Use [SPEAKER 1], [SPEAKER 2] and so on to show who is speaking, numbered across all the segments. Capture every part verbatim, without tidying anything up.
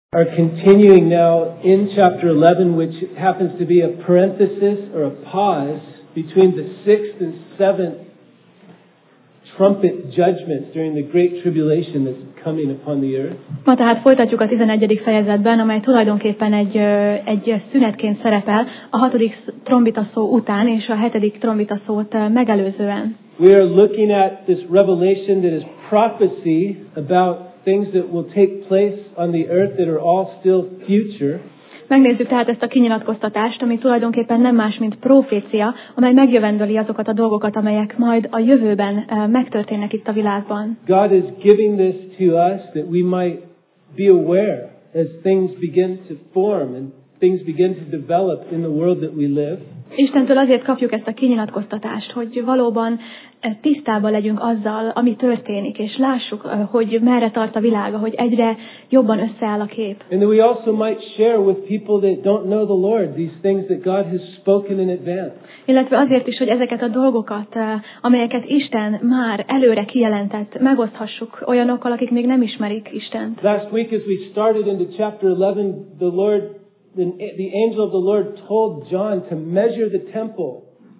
[SPEAKER 1] Are continuing now in chapter eleven, which happens to be a parenthesis or a pause between the sixth and seventh trumpet judgments during the great tribulation that's coming upon the earth.
[SPEAKER 2] Ma tehát folytatjuk a tizenegyedik fejezetben, amely tulajdonképpen egy, egy szünetként szerepel a hatodik trombita szó után és a hetedik trombita szót megelőzően.
[SPEAKER 1] We are looking at this revelation that is prophecy about things that will take place on the earth that are all still future.
[SPEAKER 2] Megnézzük tehát ezt a kinyilatkoztatást, ami tulajdonképpen nem más, mint profécia, amely megjövendöli azokat a dolgokat, amelyek majd a jövőben megtörténnek itt a világban.
[SPEAKER 1] God is giving this to us that we might be aware as things begin to form and things begin to develop in the world that we live.
[SPEAKER 2] Istentől azért kapjuk ezt a kinyilatkoztatást, hogy valóban tisztában legyünk azzal, ami történik, és lássuk, hogy merre tart a világ, hogy egyre jobban összeáll a kép.
[SPEAKER 1] And that we also might share with people that don't know the Lord these things that God has spoken in advance.
[SPEAKER 2] Illetve azért is, hogy ezeket a dolgokat, amelyeket Isten már előre kijelentett, megoszthassuk olyanokkal, akik még nem ismerik Istent.
[SPEAKER 1] Last week as we started into chapter eleven, the Lord The, the angel of the Lord told John to measure the temple.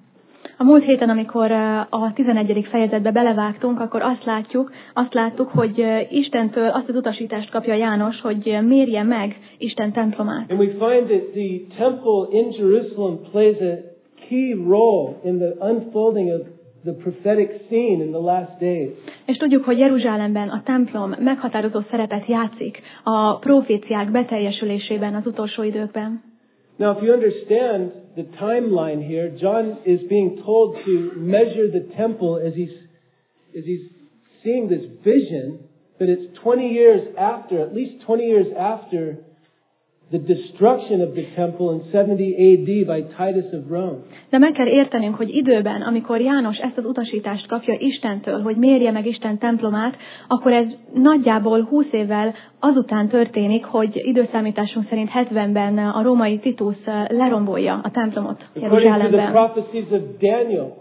[SPEAKER 2] A múlt héten, amikor a tizenegyedik fejezetbe belevágtunk, akkor azt látjuk, azt láttuk, hogy Istentől azt az utasítást kapja János, hogy mérje meg Isten templomát.
[SPEAKER 1] And we find that the temple in Jerusalem plays a key role in the unfolding of the prophetic scene in the last days.
[SPEAKER 2] És tudjuk, hogy Jeruzsálemben a templom meghatározó szerepet játszik a proféciák beteljesülésében az utolsó időkben.
[SPEAKER 1] Now, if you understand the timeline here, John is being told to measure the temple as he's as he's seeing this vision, but it's twenty years after, at least twenty years after the destruction of the temple in seventy A D by Titus of Rome.
[SPEAKER 2] De meg kell értenünk, hogy időben, amikor János ezt az utasítást kapja Istentől, hogy mérje meg Isten templomát, akkor ez nagyjából húsz évvel azután történik, hogy időszámításunk szerint hetvenben a római Titus lerombolja a templomot Jeruzsálemben.
[SPEAKER 1] Daniel,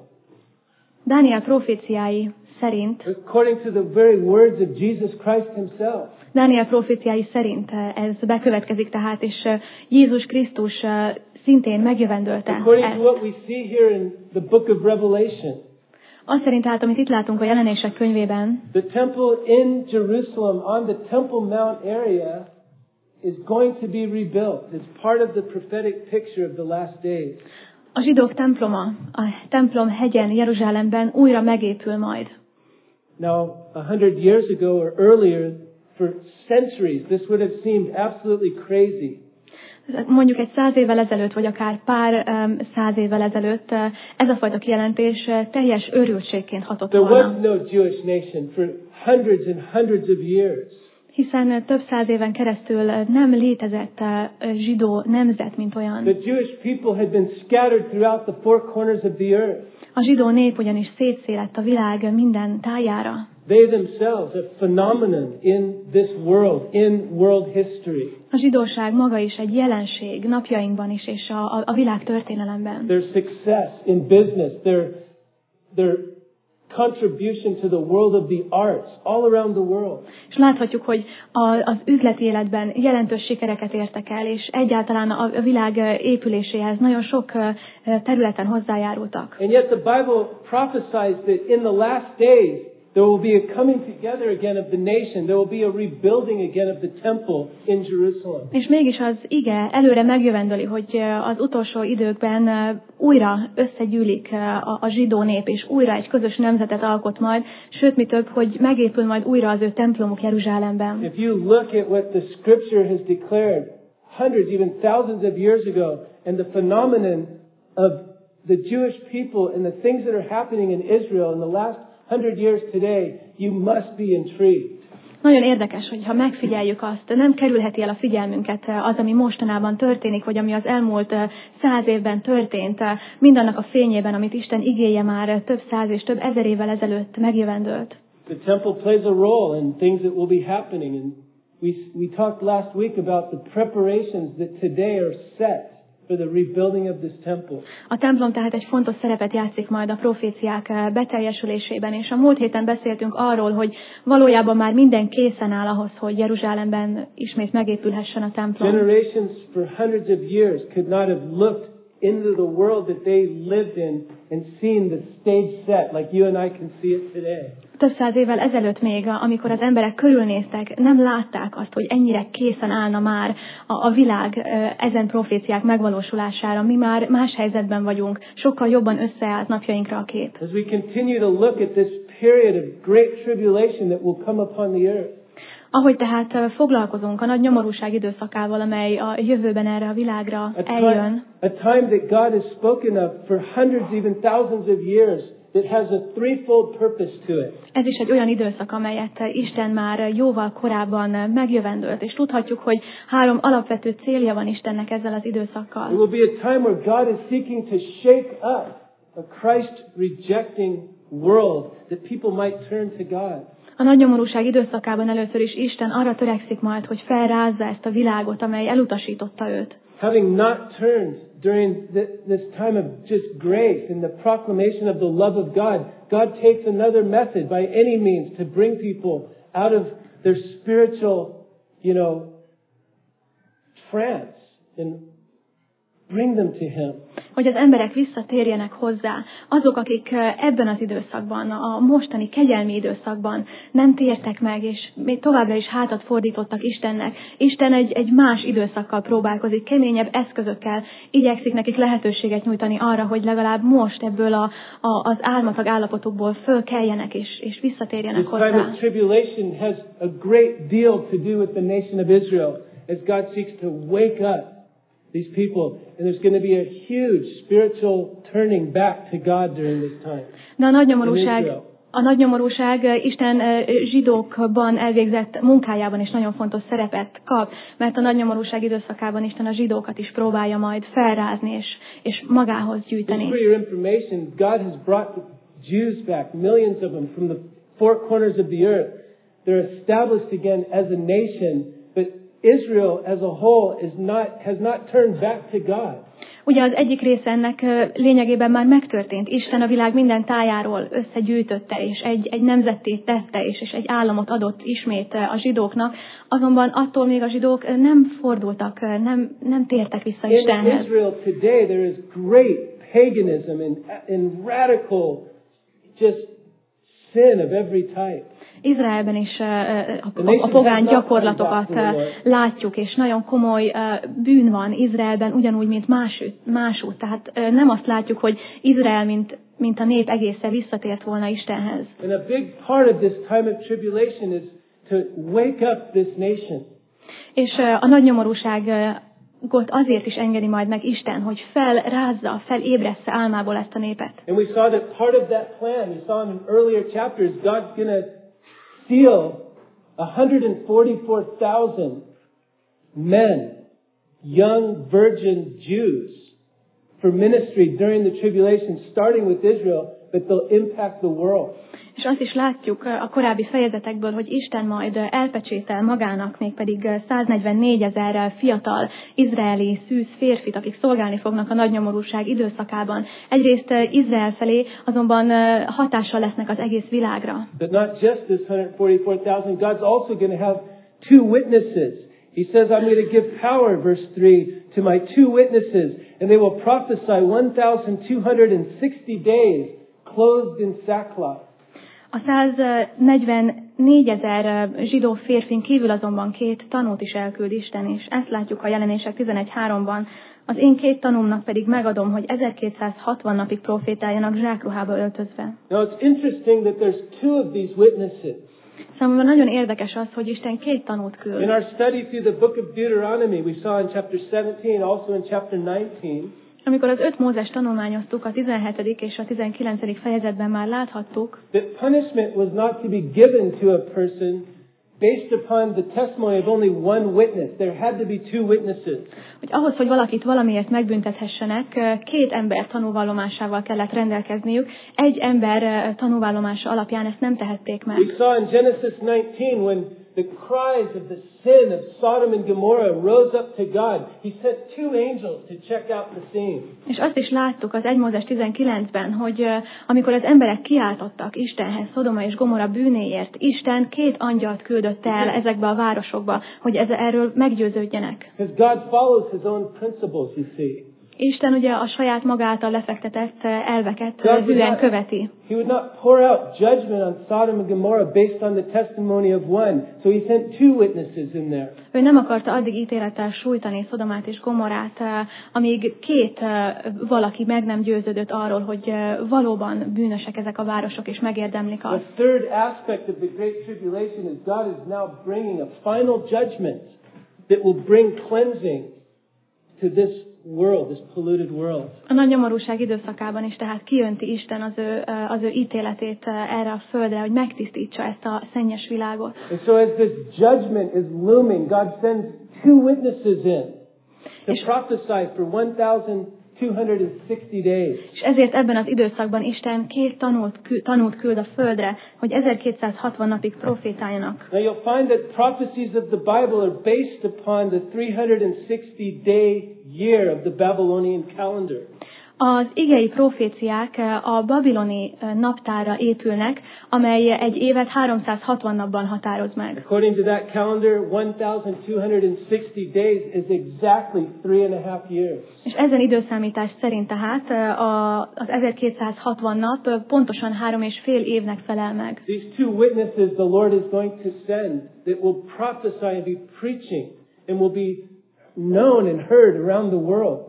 [SPEAKER 2] Dániel proféciái szerint,
[SPEAKER 1] according to the very words of Jesus Christ himself,
[SPEAKER 2] Dániel proféciái szerint ez bekövetkezik tehát, és Jézus Krisztus szintén megjövendölte ezt.
[SPEAKER 1] According to what we see here in the book of Revelation,
[SPEAKER 2] azt szerint tehát, amit itt látunk a Jelenések könyvében,
[SPEAKER 1] the temple in Jerusalem on the Temple Mount area is going to be rebuilt. It's part of the prophetic picture of the last days.
[SPEAKER 2] A zsidók temploma, a templom hegyen Jeruzsálemben újra megépül majd.
[SPEAKER 1] Now, a hundred years ago or earlier, for centuries, this would have seemed absolutely crazy.
[SPEAKER 2] Mondjuk egy száz évvel ezelőtt, vagy akár pár um, száz évvel ezelőtt uh, ez a fajta kijelentés uh, teljes őrültségként hatott
[SPEAKER 1] There
[SPEAKER 2] volna.
[SPEAKER 1] was no Jewish nation for hundreds and hundreds of years.
[SPEAKER 2] Hiszen uh, több száz éven keresztül uh, nem létezett uh, zsidó nemzet, mint olyan.
[SPEAKER 1] The Jewish people had been scattered throughout the four corners of the earth.
[SPEAKER 2] A zsidó nép ugyanis szétszélett a világ minden tájára.
[SPEAKER 1] They themselves a phenomenon in this world, in world history.
[SPEAKER 2] A zsidóság maga is egy jelenség napjainkban is, és a, a, a világ történelemben.
[SPEAKER 1] Their success in business, their, their contribution to the world of the arts, all around the world.
[SPEAKER 2] És láthatjuk, hogy a, az üzleti életben jelentős sikereket értek el, és egyáltalán a, a világ épüléséhez nagyon sok területen hozzájárultak.
[SPEAKER 1] And yet the Bible prophesies that in the last days there will be a coming together again of the nation. There will be a rebuilding again of the temple in Jerusalem.
[SPEAKER 2] És mégis az ige előre megjövendöli, hogy az utolsó időkben újra összegyűlik a, a zsidó nép, és újra egy közös nemzetet alkot majd, sőt, mi több, hogy megépül majd újra az ő templomuk Jeruzsálemben.
[SPEAKER 1] If you look at what the Scripture has declared hundreds, even thousands of years ago, and the phenomenon of the Jewish people and the things that are happening in Israel in the last hundred years today, you must be intrigued.
[SPEAKER 2] Nagyon érdekes, hogyha megfigyeljük azt, nem kerülheti el a figyelmünket az, ami mostanában történik, vagy ami az elmúlt száz évben történt, mindannak a fényében, amit Isten igéje már több száz és több ezer évvel ezelőtt megjövendölt.
[SPEAKER 1] The temple plays a role in things that will be happening, and we we talked last week about the preparations that today are set for the rebuilding of this temple.
[SPEAKER 2] A templom tehát egy fontos szerepet játszik majd a proféciák beteljesülésében, és a múlt héten beszéltünk arról, hogy valójában már minden készen áll ahhoz, hogy Jeruzsálemben ismét megépülhessen a templom.
[SPEAKER 1] Generations for hundreds of years could not have looked into the world that they lived in and seen the stage set like you and I can see it today.
[SPEAKER 2] Több száz évvel ezelőtt még, amikor az emberek körülnéztek, nem látták azt, hogy ennyire készen állna már a, a világ ezen proféciák megvalósulására. Mi már más helyzetben vagyunk, sokkal jobban összeállt napjainkra a kép.
[SPEAKER 1] As we continue to look at this period of great tribulation that will come upon the earth.
[SPEAKER 2] Ahogy tehát foglalkozunk a nagy nyomorúság időszakával, amely a jövőben erre a világra eljön.
[SPEAKER 1] A time that God has spoken of for hundreds, even thousands of years, that has a threefold purpose to it.
[SPEAKER 2] Ez is egy olyan időszak, amelyet Isten már jóval korábban megjövendölt, és tudhatjuk, hogy három alapvető célja van Istennek ezzel az időszakkal.
[SPEAKER 1] It will be a time where God is seeking to shake up a Christ-rejecting world that people might turn to God.
[SPEAKER 2] A nagy nyomorúság időszakában először is Isten arra törekszik majd, hogy felrázza ezt a világot, amely elutasította őt.
[SPEAKER 1] Having not turned during the, this time of just grace and the proclamation of the love of God, God takes another method by any means to bring people out of their spiritual, you know, trance and bring them to Him.
[SPEAKER 2] Hogy az emberek visszatérjenek hozzá. Azok, akik ebben az időszakban, a mostani kegyelmi időszakban nem tértek meg, és még továbbra is hátat fordítottak Istennek. Isten egy, egy más időszakkal próbálkozik, keményebb eszközökkel igyekszik nekik lehetőséget nyújtani arra, hogy legalább most ebből a, a, az álmatag állapotukból fölkeljenek, és, és visszatérjenek
[SPEAKER 1] hozzá. This time of tribulation has a great deal to do with the nation of Israel, as God seeks to wake up these people, and there's going to be a huge spiritual turning back to God during this time.
[SPEAKER 2] De a nagy nyomorúság, a nagy nyomorúság Isten zsidókban elvégzett munkájában is nagyon fontos szerepet kap, mert a nagy nyomorúság időszakában Isten a zsidókat is próbálja majd felrázni és, és magához gyűjteni.
[SPEAKER 1] Just for your information, God has brought the Jews back, millions of them, from the four corners of the earth. They're established again as a nation, but Israel as a whole is not, has not turned back to God.
[SPEAKER 2] Ugye az egyik része ennek lényegében már megtörtént. Isten a világ minden tájáról összegyűjtötte, és egy, egy nemzetté tette, és, és egy államot adott ismét a zsidóknak. Azonban attól még a zsidók nem fordultak, nem, nem tértek vissza Istenhez.
[SPEAKER 1] In Israel today there is great paganism and, and radical just sin of every type.
[SPEAKER 2] Izraelben is a, a pogány gyakorlatokat látjuk, és nagyon komoly bűn van Izraelben, ugyanúgy, mint másút. Tehát nem azt látjuk, hogy Izrael, mint, mint a nép egészen visszatért volna Istenhez.
[SPEAKER 1] And a big part of this time of tribulation is to wake up this nation.
[SPEAKER 2] És a nagy nyomorúságot azért is engedi majd meg Isten, hogy felrázza, felébressze álmából ezt a népet.
[SPEAKER 1] And we saw that part of that plan, we saw in earlier chapters, God's going to seal one hundred forty-four thousand men, young virgin Jews, for ministry during the tribulation, starting with Israel, but they'll impact the world.
[SPEAKER 2] És azt is látjuk a korábbi fejezetekből, hogy Isten majd elpecsétel magának mégpedig száznegyvennégy ezer fiatal izraeli szűz férfit, akik szolgálni fognak a nagy nyomorúság időszakában. Egyrészt Izrael felé, azonban hatással lesznek az egész világra.
[SPEAKER 1] But not just this one hundred forty-four thousand, God's also going to have two witnesses. He says, I'm going to give power, verse three, to my two witnesses, and they will prophesy one thousand two hundred sixty days, clothed in sackcloth.
[SPEAKER 2] A száznegyvennégy ezer zsidó férfin kívül azonban két tanút is elküld Isten, és ezt látjuk a Jelenések tizenegy háromban. Az én két tanúmnak pedig megadom, hogy ezerkétszázhatvan napig profétáljanak zsákruhába öltözve.
[SPEAKER 1] Now it's interesting that there's two of these witnesses.
[SPEAKER 2] Számomra nagyon érdekes az, hogy Isten két tanút küld.
[SPEAKER 1] In our study through the book of Deuteronomy, we saw in chapter seventeen, also in chapter nineteen,
[SPEAKER 2] amikor az öt Mózes tanulmányoztuk, a tizenhetedik és a tizenkilencedik fejezetben már láthattuk,
[SPEAKER 1] that punishment was not to be given to a person based upon the testimony of only one witness. There had to be two witnesses.
[SPEAKER 2] Hogy ahhoz, hogy valakit valamiért megbüntethessenek, két ember tanúvallomásával kellett rendelkezniük. Egy ember tanúvallomása alapján ezt nem tehették meg.
[SPEAKER 1] We saw in Genesis nineteen when the cries of the sin of Sodom and Gomorrah rose up to God. He sent two angels to check out the scene.
[SPEAKER 2] És azt is láttuk az egy Mózes tizenkilencben, hogy uh, amikor az emberek kiáltottak Istenhez Szodoma és Gomorra bűnéért, Isten két angyalt küldött el ezekbe a városokba, hogy ez, erről meggyőződjenek.
[SPEAKER 1] Because God follows his own principles, you see.
[SPEAKER 2] Isten ugye a saját magától lefektetett elveket hűen követi.
[SPEAKER 1] He would not pour out judgment on Sodom and Gomorrah based on the testimony of one. So he sent two witnesses in there.
[SPEAKER 2] Ő nem akarta addig ítélettel sújtani Szodomát és Gomorrát, amíg két valaki meg nem győződött arról, hogy valóban bűnösek ezek a városok, és megérdemlik azt.
[SPEAKER 1] The third aspect of the Great Tribulation is God is now bringing a final judgment that will bring cleansing to this world, this polluted world.
[SPEAKER 2] A nagy nyomorúság időszakában is tehát kijönti Isten az ő, az ő ítéletét erre a földre, hogy megtisztítsa ezt a szennyes világot.
[SPEAKER 1] And so as this judgment is looming, God sends two witnesses in to prophesy for one thousand two hundred sixty days.
[SPEAKER 2] És ezért ebben az időszakban Isten két tanult, tanult küld a földre, hogy ezerkétszázhatvan napig profétáljanak.
[SPEAKER 1] Now you'll find that prophecies of the Bible are based upon the three hundred sixty day year of the Babylonian calendar.
[SPEAKER 2] Az igei proféciák a babiloni naptárra épülnek, amely egy évet háromszázhatvan napban határoz meg.
[SPEAKER 1] According to that calendar, one thousand two hundred sixty days is exactly three and a half years.
[SPEAKER 2] És ezen időszámítás szerint tehát az ezerkétszázhatvan nap pontosan három és fél évnek felel meg.
[SPEAKER 1] These two witnesses the Lord is going to send that will prophesy and be preaching and will be known and heard around the world.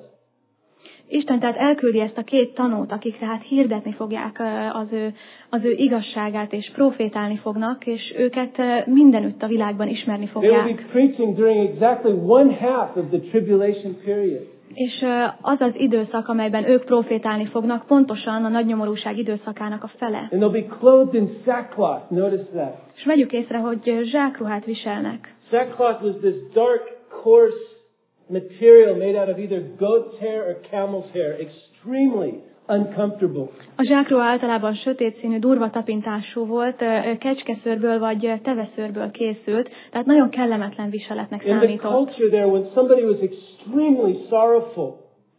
[SPEAKER 2] Isten tehát elküldi ezt a két tanút, akik tehát hirdetni fogják az ő, az ő igazságát, és profétálni fognak, és őket mindenütt a világban ismerni fogják.
[SPEAKER 1] They will be preaching during exactly one half of the tribulation period.
[SPEAKER 2] És az az időszak, amelyben ők profétálni fognak, pontosan a nagy nyomorúság időszakának a fele.
[SPEAKER 1] And they'll be clothed in sackcloth. Notice that.
[SPEAKER 2] És vegyük észre, hogy zsákruhát viselnek.
[SPEAKER 1] Sackcloth was this dark, coarse material made out of either goat's hair or camel's hair, extremely uncomfortable.
[SPEAKER 2] A zsákruha általában sötét színű, durva tapintású volt, kecskeszőrből vagy teveszőrből készült, tehát nagyon kellemetlen viseletnek számított.
[SPEAKER 1] In the culture there, when somebody was extremely sorrowful,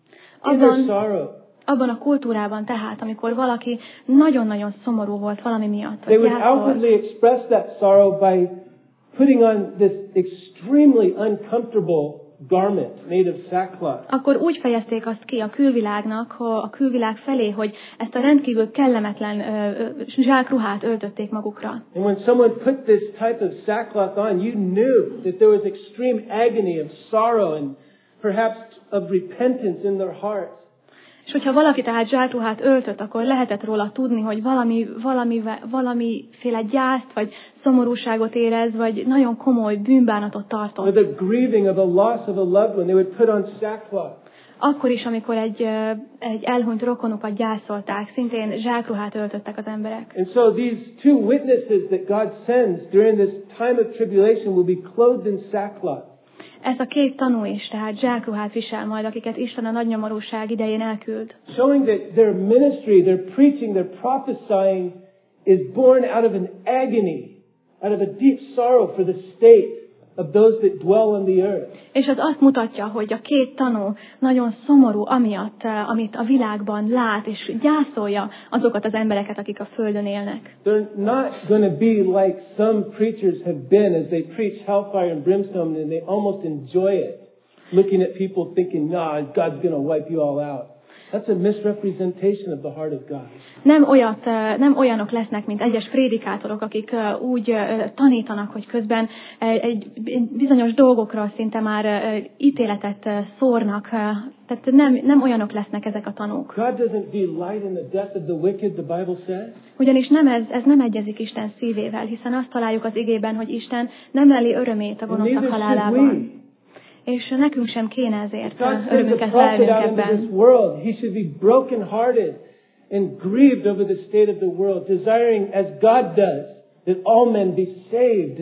[SPEAKER 1] in their sorrow,
[SPEAKER 2] abban a kultúrában tehát, amikor valaki nagyon-nagyon szomorú volt valami miatt,
[SPEAKER 1] they would outwardly express that sorrow by putting on this extremely uncomfortable garment made of sackcloth.
[SPEAKER 2] Akkor úgy fejezték azt ki a külvilágnak, a külvilág felé, hogy ezt a rendkívül kellemetlen uh, zsákruhát öltötték magukra.
[SPEAKER 1] And when someone put this type of sackcloth on, you knew that there was extreme agony of sorrow and perhaps of repentance in their hearts.
[SPEAKER 2] És hogyha valaki tehát zsákruhát öltött, akkor lehetett róla tudni, hogy valami, valami, valamiféle gyászt, vagy szomorúságot érez, vagy nagyon komoly bűnbánatot tartott.
[SPEAKER 1] Or the grieving of a loss of a loved one, they would put on sackcloth.
[SPEAKER 2] Akkor is, amikor egy, egy elhunyt rokonukat gyászolták, szintén zsákruhát öltöttek az emberek.
[SPEAKER 1] And so these two witnesses that God sends during this time of tribulation will be clothed in sackcloth.
[SPEAKER 2] Ez a két tanú is, tehát zsákruhát visel majd, akiket Isten a nagy nyomorúság idején elküld.
[SPEAKER 1] Showing that their ministry, their preaching, their prophesying is born out of an agony, out of a deep sorrow for the state of those that dwell on the earth.
[SPEAKER 2] És ez azt mutatja, hogy a két tanú nagyon szomorú amiatt, amit a világban lát, és gyászolja azokat az embereket, akik a földön élnek.
[SPEAKER 1] They're not going to be like some preachers have been as they preach hellfire and brimstone and they almost enjoy it, looking at people thinking, nah, God's going to wipe you all out. That's a misrepresentation of the heart of God.
[SPEAKER 2] Nem, olyat, nem olyanok lesznek, mint egyes prédikátorok, akik úgy tanítanak, hogy közben egy bizonyos dolgokra szinte már ítéletet szórnak. Tehát nem, nem olyanok lesznek ezek a tanúk.
[SPEAKER 1] God doesn't delight in the death of the wicked, the Bible says.
[SPEAKER 2] Ugyanis nem ez, ez nem egyezik Isten szívével, hiszen azt találjuk az igében, hogy Isten nem leli örömét a gonoszak halálában. És nekünk sem kéne ezért örömünket lelnünk ebben.
[SPEAKER 1] He should be broken hearted and grieved over the state of the world, desiring as God does that all men be saved and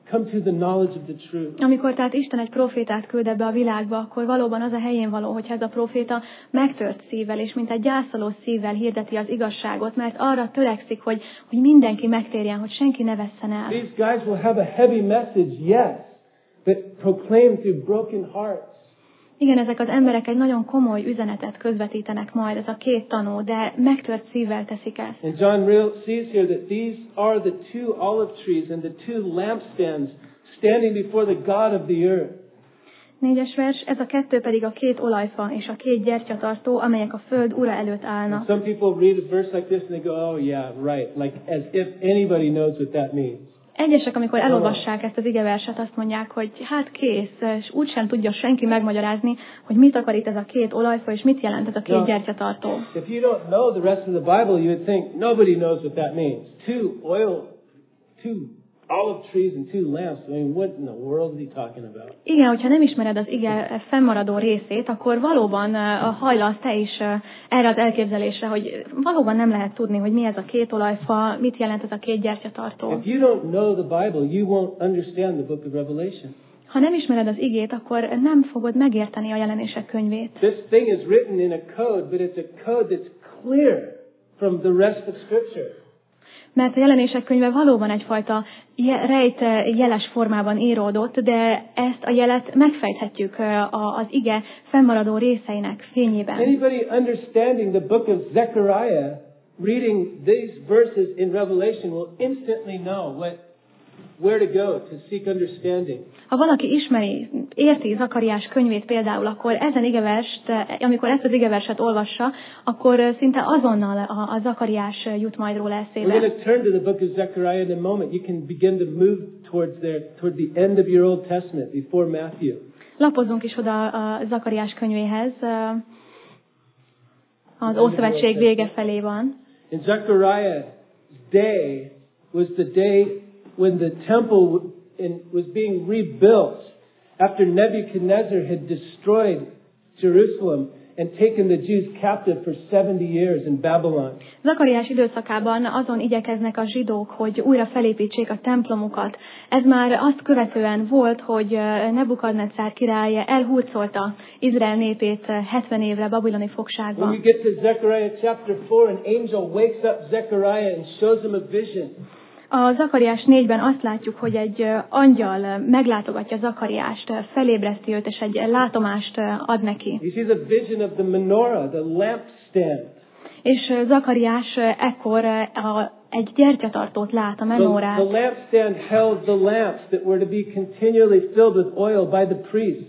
[SPEAKER 1] come to the knowledge of the truth.
[SPEAKER 2] Amikor tehát Isten egy profétát küld ebbe a világba, akkor valóban az a helyén való, hogyha ez a proféta megtört szívvel, és mint egy gyászoló szívvel hirdeti az igazságot, mert arra törekszik, hogy, hogy mindenki megtérjen, hogy senki ne vesszen el.
[SPEAKER 1] These guys will have a heavy message, yes, but proclaim through broken hearts.
[SPEAKER 2] Igen, ezek az emberek egy nagyon komoly üzenetet közvetítenek majd, ez a két tanú, de megtört szívvel teszik ezt.
[SPEAKER 1] And John real, sees here that these are the two olive trees and the two lampstands standing before the God of the earth.
[SPEAKER 2] Négyes vers, ez a kettő pedig a két olajfa és a két gyertyatartó, amelyek a föld ura előtt állnak.
[SPEAKER 1] And some people read a verse like this and they go, oh yeah, right, like as if anybody knows what that means.
[SPEAKER 2] Egyesek, amikor elolvassák ezt az igeverset, azt mondják, hogy hát kész, és úgysem tudja senki megmagyarázni, hogy mit akar itt ez a két olajfa, és mit jelent ez a két
[SPEAKER 1] No.
[SPEAKER 2] gyertyatartó.
[SPEAKER 1] If you don't know the rest of the Bible, you would think nobody knows what that means. Two oil, two olive trees and two lamps. I mean, what in the world is he talking about?
[SPEAKER 2] Igen, hogyha nem ismered az ige fennmaradó részét, akkor valóban uh, hajlasz te is uh, erre az elképzelésre, hogy valóban nem lehet tudni, hogy mi ez a két olajfa, mit jelent ez a két gyertyatartó.
[SPEAKER 1] If you don't know the Bible, you won't understand the book of Revelation.
[SPEAKER 2] Ha nem ismered az igét, akkor nem fogod megérteni a jelenések könyvét.
[SPEAKER 1] This thing is written in a code, but it's a code that's clear from the rest of Scripture.
[SPEAKER 2] Mert a jelenések könyve valóban egyfajta je- rejt jeles formában íródott, de ezt a jelet megfejthetjük az ige fennmaradó részeinek fényében.
[SPEAKER 1] Anybody understanding the book of Zechariah, reading these verses in Revelation, will instantly know what, where to go to seek understanding.
[SPEAKER 2] Ha valaki ismeri, érti Zakariás könyvét például, akkor ezen igeverst, amikor ezt az igeverset olvassa, akkor szinte azonnal a, a Zakariás jut majd róla
[SPEAKER 1] We're
[SPEAKER 2] eszébe.
[SPEAKER 1] going to turn to the book of Zechariah in a moment. You can begin to move towards there, toward the end of your Old Testament, before Matthew.
[SPEAKER 2] Lapozzunk is oda a Zakariás könyvéhez, az Ószövetség vége felé van.
[SPEAKER 1] In Zechariah's day was the day when the temple in, was being rebuilt after Nebuchadnezzar had destroyed Jerusalem and taken the Jews captive for seventy years in Babylon.
[SPEAKER 2] Zakariás időszakában azon igyekeznek a zsidók, hogy újra felépítsék a templomukat. Ez már azt követően volt, hogy Nebukadnecár király elhurcolta Izrael népét hetven évre babiloni fogságba.
[SPEAKER 1] When we get to Zechariah chapter four, an angel wakes up Zechariah and shows him a vision.
[SPEAKER 2] A Zakariás négyben azt látjuk, hogy egy angyal meglátogatja Zakariást, felébreszti őt, és egy látomást ad neki.
[SPEAKER 1] He sees a vision of the menorah, the lampstand.
[SPEAKER 2] És Zakariás ekkor a, egy gyertyatartót lát, a menórát.
[SPEAKER 1] The, the lampstand held the lamps that were to be continually filled with oil by the priests.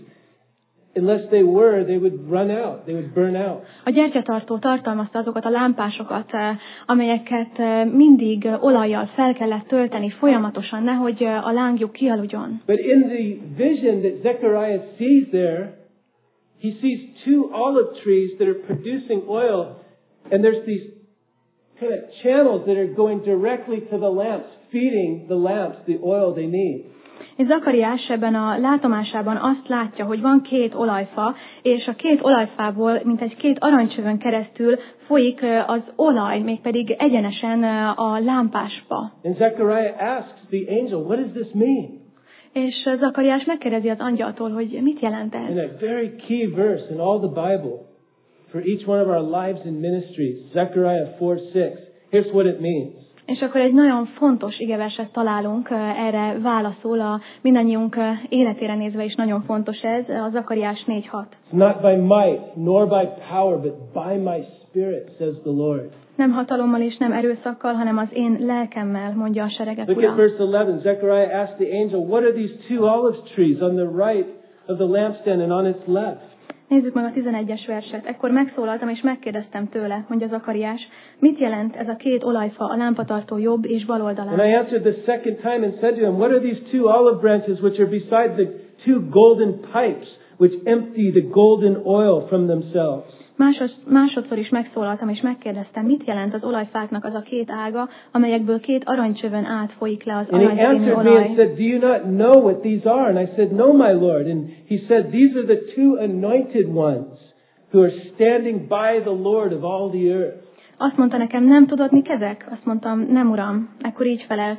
[SPEAKER 1] Unless they were, they would run out, they would burn out.
[SPEAKER 2] A gyertyatartó tartalmazta azokat a lámpásokat, amelyeket mindig olajjal fel kellett tölteni folyamatosan, nehogy a lángjuk kialudjon.
[SPEAKER 1] But in the vision that Zechariah sees there, he sees two olive trees that are producing oil, and there's these kind of channels that are going directly to the lamps, feeding the lamps the oil they need.
[SPEAKER 2] És Zakariás ebben a látomásában azt látja, hogy van két olajfa, és a két olajfából, mint egy két aranycsövön keresztül folyik az olaj, mégpedig egyenesen a lámpásba.
[SPEAKER 1] And Zechariah asks the angel, what does this mean?
[SPEAKER 2] És Zakariás megkérdezi az angyaltól, hogy mit jelent ez.
[SPEAKER 1] In a very key verse in all the Bible, for each one of our lives and ministries, Zechariah four six, here's what it means.
[SPEAKER 2] És akkor egy nagyon fontos igeverset találunk, erre válaszol a mindannyiunk életére nézve is nagyon fontos ez, a Zakariás négy hat.
[SPEAKER 1] It's not by might, nor by power, but by my spirit, says the Lord.
[SPEAKER 2] Nem hatalommal és nem erőszakkal, hanem az én lelkemmel, mondja a seregek
[SPEAKER 1] Look at
[SPEAKER 2] ura.
[SPEAKER 1] verse eleven. Zechariah asked the angel, what are these two olive trees on the right of the lampstand and on its left?
[SPEAKER 2] Nézzük meg a tizenegyes verset. Ekkor megszólaltam és megkérdeztem tőle, mondja Zakariás, mit jelent ez a két olajfa a lámpatartó jobb és bal oldalán?
[SPEAKER 1] And I answered the second time and said to him, what are these two olive branches which are beside the two golden pipes which empty the golden oil from themselves?
[SPEAKER 2] Másod, másodszor is megszólaltam és megkérdeztem, mit jelent az olajfáknak az a két ága, amelyekből két aranycsövön át folyik le az
[SPEAKER 1] And he
[SPEAKER 2] aranyszínű
[SPEAKER 1] answered me and
[SPEAKER 2] olaj.
[SPEAKER 1] said, do you not know what these are? And I said, no, my Lord. And he said, these are the two anointed ones who are standing by the Lord of all the earth.
[SPEAKER 2] Azt mondta nekem, nem tudod, mik ezek? Azt mondtam, nem uram. Ekkor így felelt,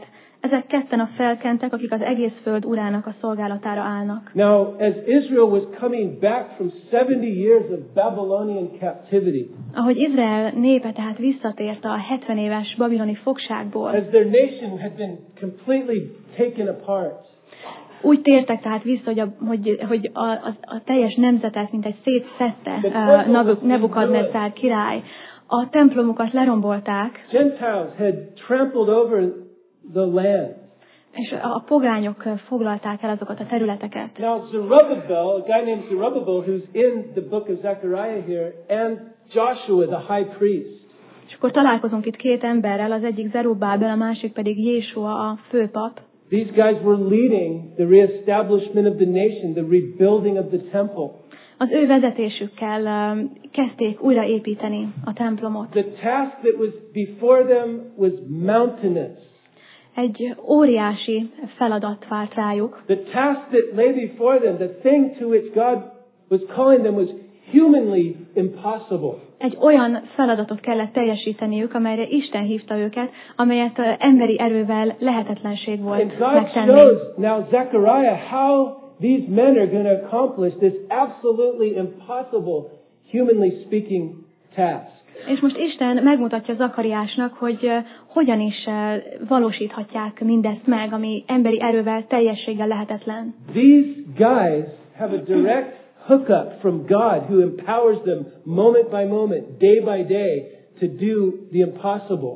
[SPEAKER 2] Ezek ketten a felkentek, akik az egész föld urának a szolgálatára állnak.
[SPEAKER 1] Now, as Israel was coming back from seventy years of Babylonian captivity,
[SPEAKER 2] ahogy Izrael népe tehát visszatért a hetven éves babiloni fogságból,
[SPEAKER 1] as their nation had been completely taken apart,
[SPEAKER 2] úgy tértek tehát vissza, hogy a, hogy, hogy a, a, a teljes nemzetet, mint egy szétszette uh, Nebukadnezzár király. A templomukat lerombolták,
[SPEAKER 1] Gentiles had trampled over the land.
[SPEAKER 2] És a pogányok foglalták el azokat a területeket.
[SPEAKER 1] Now Zerubbabel, a guy named Zerubbabel, who's in the book of Zechariah here, and Joshua, the high priest.
[SPEAKER 2] És akkor találkozunk itt két emberrel, az egyik Zerubbábel, a másik pedig Jésua, a főpap.
[SPEAKER 1] These guys were leading the reestablishment of the nation, the rebuilding of the temple.
[SPEAKER 2] Az ő vezetésükkel um, kezdték újraépíteni a templomot.
[SPEAKER 1] The task that was before them was mountainous.
[SPEAKER 2] Egy óriási feladat várt rájuk.
[SPEAKER 1] The task that lay before them, the thing to which God was calling them, was humanly impossible.
[SPEAKER 2] Egy olyan feladatot kellett teljesíteniük, amelyre Isten hívta őket, amelyet uh, emberi erővel lehetetlenség volt
[SPEAKER 1] And God
[SPEAKER 2] megtenni.
[SPEAKER 1] shows now Zechariah how these men are going to accomplish this absolutely impossible, humanly speaking task.
[SPEAKER 2] És most Isten megmutatja Zakariásnak, hogy uh, hogyan is uh, valósíthatják mindezt meg, ami emberi erővel teljességgel lehetetlen.
[SPEAKER 1] These guys have a direct hookup from God, who empowers them moment by moment, day by day, to do the impossible.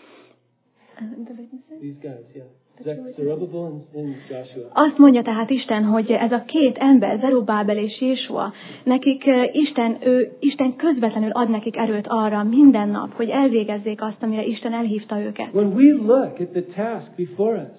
[SPEAKER 1] These guys, yeah. Zerubbabel and Joshua.
[SPEAKER 2] Azt mondja tehát Isten, hogy ez a két ember, Zerubbábel és Jésua, nekik Isten, ő, Isten közvetlenül ad nekik erőt arra minden nap, hogy elvégezzék azt, amire Isten elhívta őket.
[SPEAKER 1] When we look at the task before us,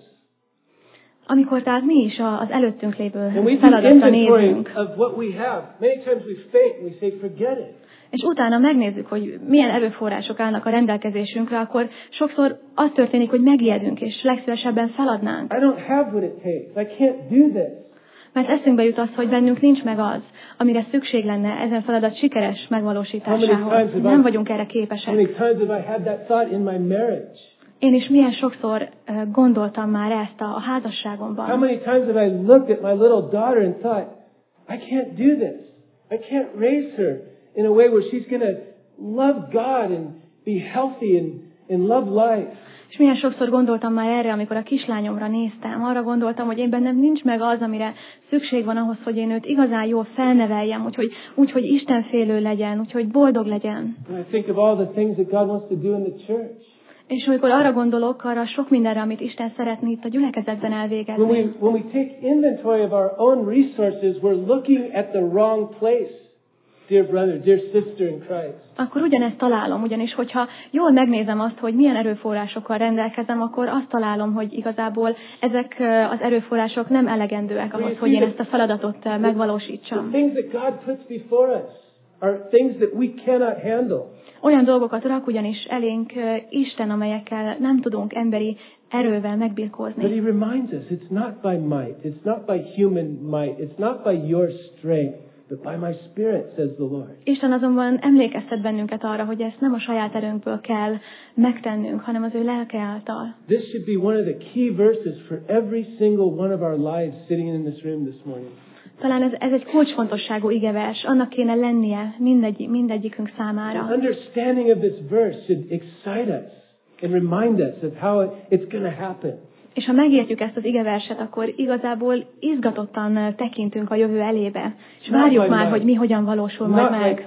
[SPEAKER 2] amikor tehát mi is az előttünk lévő
[SPEAKER 1] and we do
[SPEAKER 2] feladatra
[SPEAKER 1] inventory
[SPEAKER 2] nézünk,
[SPEAKER 1] of what we have, many times we faint and we say, forget it.
[SPEAKER 2] és utána megnézzük, hogy milyen erőforrások állnak a rendelkezésünkre, akkor sokszor az történik, hogy megijedünk, és legszívesebben feladnánk.
[SPEAKER 1] I don't have what it takes. I can't do this.
[SPEAKER 2] Mert eszünkbe jut az, hogy bennünk nincs meg az, amire szükség lenne ezen feladat sikeres megvalósításához. Nem vagyunk erre
[SPEAKER 1] How
[SPEAKER 2] képesek.
[SPEAKER 1] many times have I had that thought in my marriage?
[SPEAKER 2] Én is milyen sokszor uh, gondoltam már ezt a, a
[SPEAKER 1] How
[SPEAKER 2] házasságomban.
[SPEAKER 1] many times have I looked at my little daughter and thought, I can't do this. I can't raise her in a way where she's going to love God and be healthy and, and love life.
[SPEAKER 2] És milyen sokszor gondoltam már erre, amikor a kislányomra néztem. Arra gondoltam, hogy én bennem nincs meg az, amire szükség van ahhoz, hogy én őt igazán jól felneveljem, úgyhogy, úgy, hogy istenfélő legyen, úgyhogy boldog legyen.
[SPEAKER 1] And I think of all the things that God wants to do in the church.
[SPEAKER 2] És amikor arra gondolok, arra sok mindenre, amit Isten szeretne itt a gyülekezetben elvégezni.
[SPEAKER 1] When we, when we take inventory of our own resources, we're looking at the wrong place, dear brother, dear sister in Christ.
[SPEAKER 2] Akkor ugyanezt találom, ugyanis hogyha jól megnézem azt, hogy milyen erőforrásokkal rendelkezem, akkor azt találom, hogy igazából ezek az erőforrások nem elegendőek ahhoz, hogy én ezt a feladatot megvalósítsam.
[SPEAKER 1] The things that God puts before us are things that we cannot handle.
[SPEAKER 2] Olyan dolgokat rak ugyanis elénk Isten, amelyekkel nem tudunk emberi erővel megbirkózni.
[SPEAKER 1] But He reminds us, it's not by might, it's not by human might, it's not by your strength, but by my Spirit, says the Lord.
[SPEAKER 2] Isten azonban emlékeztet bennünket arra, hogy ezt nem a saját erőnkből kell megtennünk, hanem az ő lelke által.
[SPEAKER 1] This should be one of the key verses for every single one of our lives sitting in this room this morning.
[SPEAKER 2] Talán ez, ez egy kulcsfontosságú igevers, annak kéne lennie mindegy, mindegyikünk számára.
[SPEAKER 1] The understanding of this verse should excite us and remind us of how it's going to happen.
[SPEAKER 2] És ha megértjük ezt az igeverset, akkor igazából izgatottan tekintünk a jövő elébe, és várjuk már, hogy mi hogyan valósul majd meg.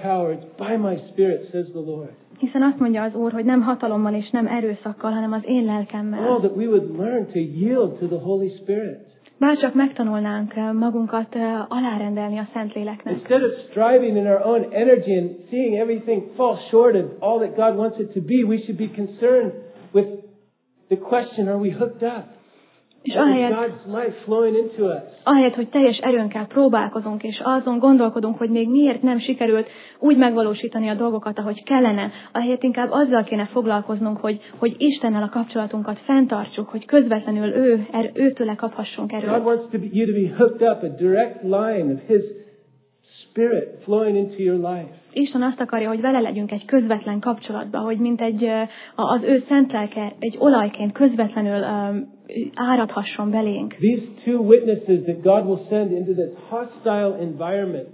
[SPEAKER 2] Hiszen azt mondja az Úr, hogy nem hatalommal és nem erőszakkal, hanem az én lelkemmel.
[SPEAKER 1] Oh, that we would learn to yield to the Holy Spirit.
[SPEAKER 2] Bárcsak megtanulnánk magunkat alárendelni a Szentléleknek.
[SPEAKER 1] Instead of striving in our own energy and seeing everything fall short of all that God wants it to be, we should be concerned with the question, are we hooked up?
[SPEAKER 2] És ahelyett, ahelyett, hogy teljes erőnkkel próbálkozunk, és azon gondolkodunk, hogy még miért nem sikerült úgy megvalósítani a dolgokat, ahogy kellene, ahelyett inkább azzal kéne foglalkoznunk, hogy, hogy Istennel a kapcsolatunkat fenntartsuk, hogy közvetlenül ő, er, őtőle kaphassunk erőt.
[SPEAKER 1] God wants to be, you to be hooked up, a direct line of His Spirit flowing into your life.
[SPEAKER 2] Isten azt akarja, hogy vele legyünk egy közvetlen kapcsolatban, hogy mint egy az ő szent lelke egy olajként közvetlenül um, áradhasson belénk.
[SPEAKER 1] These two witnesses that God will send into this hostile environment.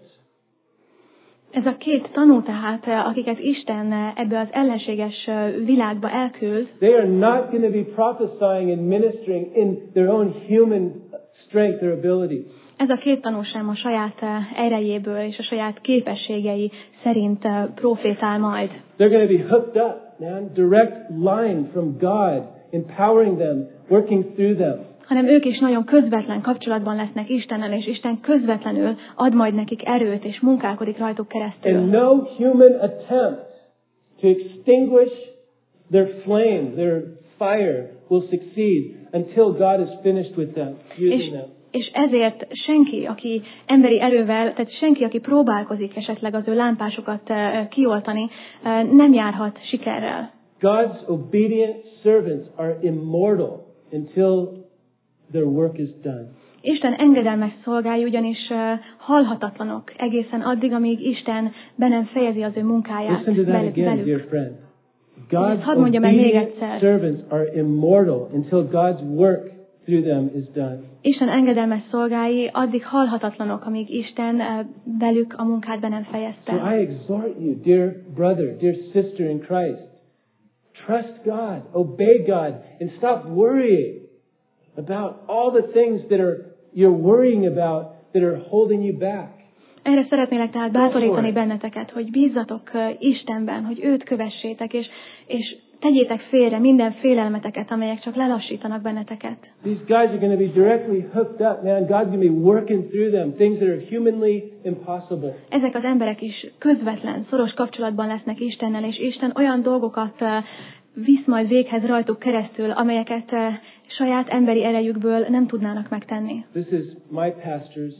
[SPEAKER 2] Ez a két tanú tehát, akiket Isten ebbe az ellenséges világba elküld,
[SPEAKER 1] They are not going to be prophesying and ministering in their own human strength or abilities.
[SPEAKER 2] ez a két tanú sem a saját erejéből és a saját képességei szerint profétál majd.
[SPEAKER 1] They're going to be hooked up, man, direct line from God, empowering them, working through them.
[SPEAKER 2] Hanem ők is nagyon közvetlen kapcsolatban lesznek Istennel, és Isten közvetlenül ad majd nekik erőt, és munkálkodik rajtuk keresztül.
[SPEAKER 1] And no human attempt to extinguish their flame, their fire will succeed until God is finished with them, using
[SPEAKER 2] És,
[SPEAKER 1] them.
[SPEAKER 2] és ezért senki, aki emberi erővel, tehát senki, aki próbálkozik esetleg az ő lámpásokat kioltani, nem járhat sikerrel.
[SPEAKER 1] God's obedient servants are immortal until their work is done.
[SPEAKER 2] Isten engedelmes szolgái ugyanis uh, halhatatlanok egészen addig, amíg Isten be nem fejezi az ő munkáját
[SPEAKER 1] Listen to that
[SPEAKER 2] velük.
[SPEAKER 1] again, dear friend. God's
[SPEAKER 2] hadd mondjam el még
[SPEAKER 1] obedient
[SPEAKER 2] egyszer.
[SPEAKER 1] servants are immortal until God's work through them is done.
[SPEAKER 2] Isten engedelmes szolgái addig halhatatlanok, amíg Isten uh, velük a munkát be nem fejezte.
[SPEAKER 1] So I exhort you, dear brother, dear sister in Christ, trust God, obey God, and stop worrying about all the things that are you're worrying about that are holding you back.
[SPEAKER 2] Erre szeretnélek tehát bátorítani benneteket, hogy bízzatok Istenben, hogy őt kövessétek, és, és tegyétek félre minden félelmeteket, amelyek csak lelassítanak benneteket.
[SPEAKER 1] These guys are going to be directly hooked up, man. God's going to be working through them, things that are humanly impossible.
[SPEAKER 2] Ezek az emberek is közvetlen, szoros kapcsolatban lesznek Istennel, és Isten olyan dolgokat uh, visz majd véghez rajtuk keresztül, amelyeket uh, saját emberi erejükből nem tudnának megtenni.
[SPEAKER 1] This is my pastor's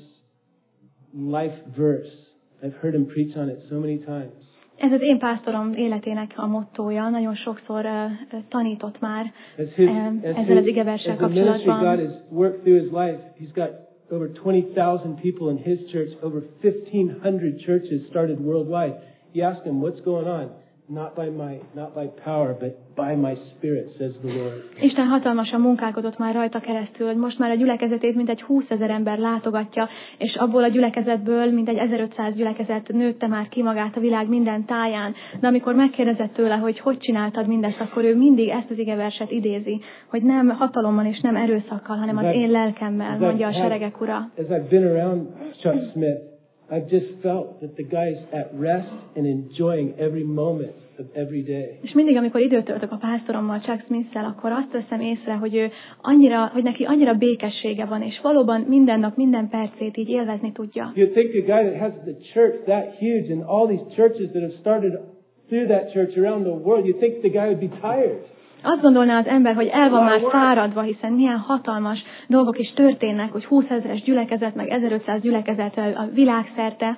[SPEAKER 1] life verse. I've heard him preach on it so many times.
[SPEAKER 2] Ez az én pásztorom életének a mottója, nagyon sokszor uh, tanított már
[SPEAKER 1] As his,
[SPEAKER 2] um,
[SPEAKER 1] as
[SPEAKER 2] ezzel az
[SPEAKER 1] his,
[SPEAKER 2] igeverssel
[SPEAKER 1] as the ministry God
[SPEAKER 2] kapcsolatban.
[SPEAKER 1] has worked through his life, he's got over twenty thousand people in his church, over fifteen hundred churches started worldwide. You ask him, what's going on? Not by might, not by power, but by my spirit, says the Lord.
[SPEAKER 2] Isten hatalmasan munkálkodott már rajta keresztül, hogy most már a gyülekezetét mintegy húszezer ember látogatja, és abból a gyülekezetből mintegy ezerötszáz gyülekezet nőtte már ki magát a világ minden táján. De amikor megkérdezett tőle, hogy hogy csináltad mindezt, akkor ő mindig ezt az igeverset idézi, hogy nem hatalommal és nem erőszakkal, hanem az én lelkemmel, mondja a seregek ura.
[SPEAKER 1] As I've been around Chuck Smith, I've just felt that the guy's at rest and enjoying every moment of every day.
[SPEAKER 2] És mindig, amikor időt töltök a pásztorommal, Chuck Smith-szel, akkor azt veszem észre, hogy ő annyira, hogy neki annyira békessége van, és valóban minden nap, minden percét így élvezni tudja.
[SPEAKER 1] You think a guy that has the church that huge and all these churches that have started through that church around the world, you think the guy would be tired.
[SPEAKER 2] Azt gondolná az ember, hogy el van már fáradva, hiszen milyen hatalmas dolgok is történnek, hogy húszezres gyülekezet, meg ezerötszáz gyülekezet a világszerte.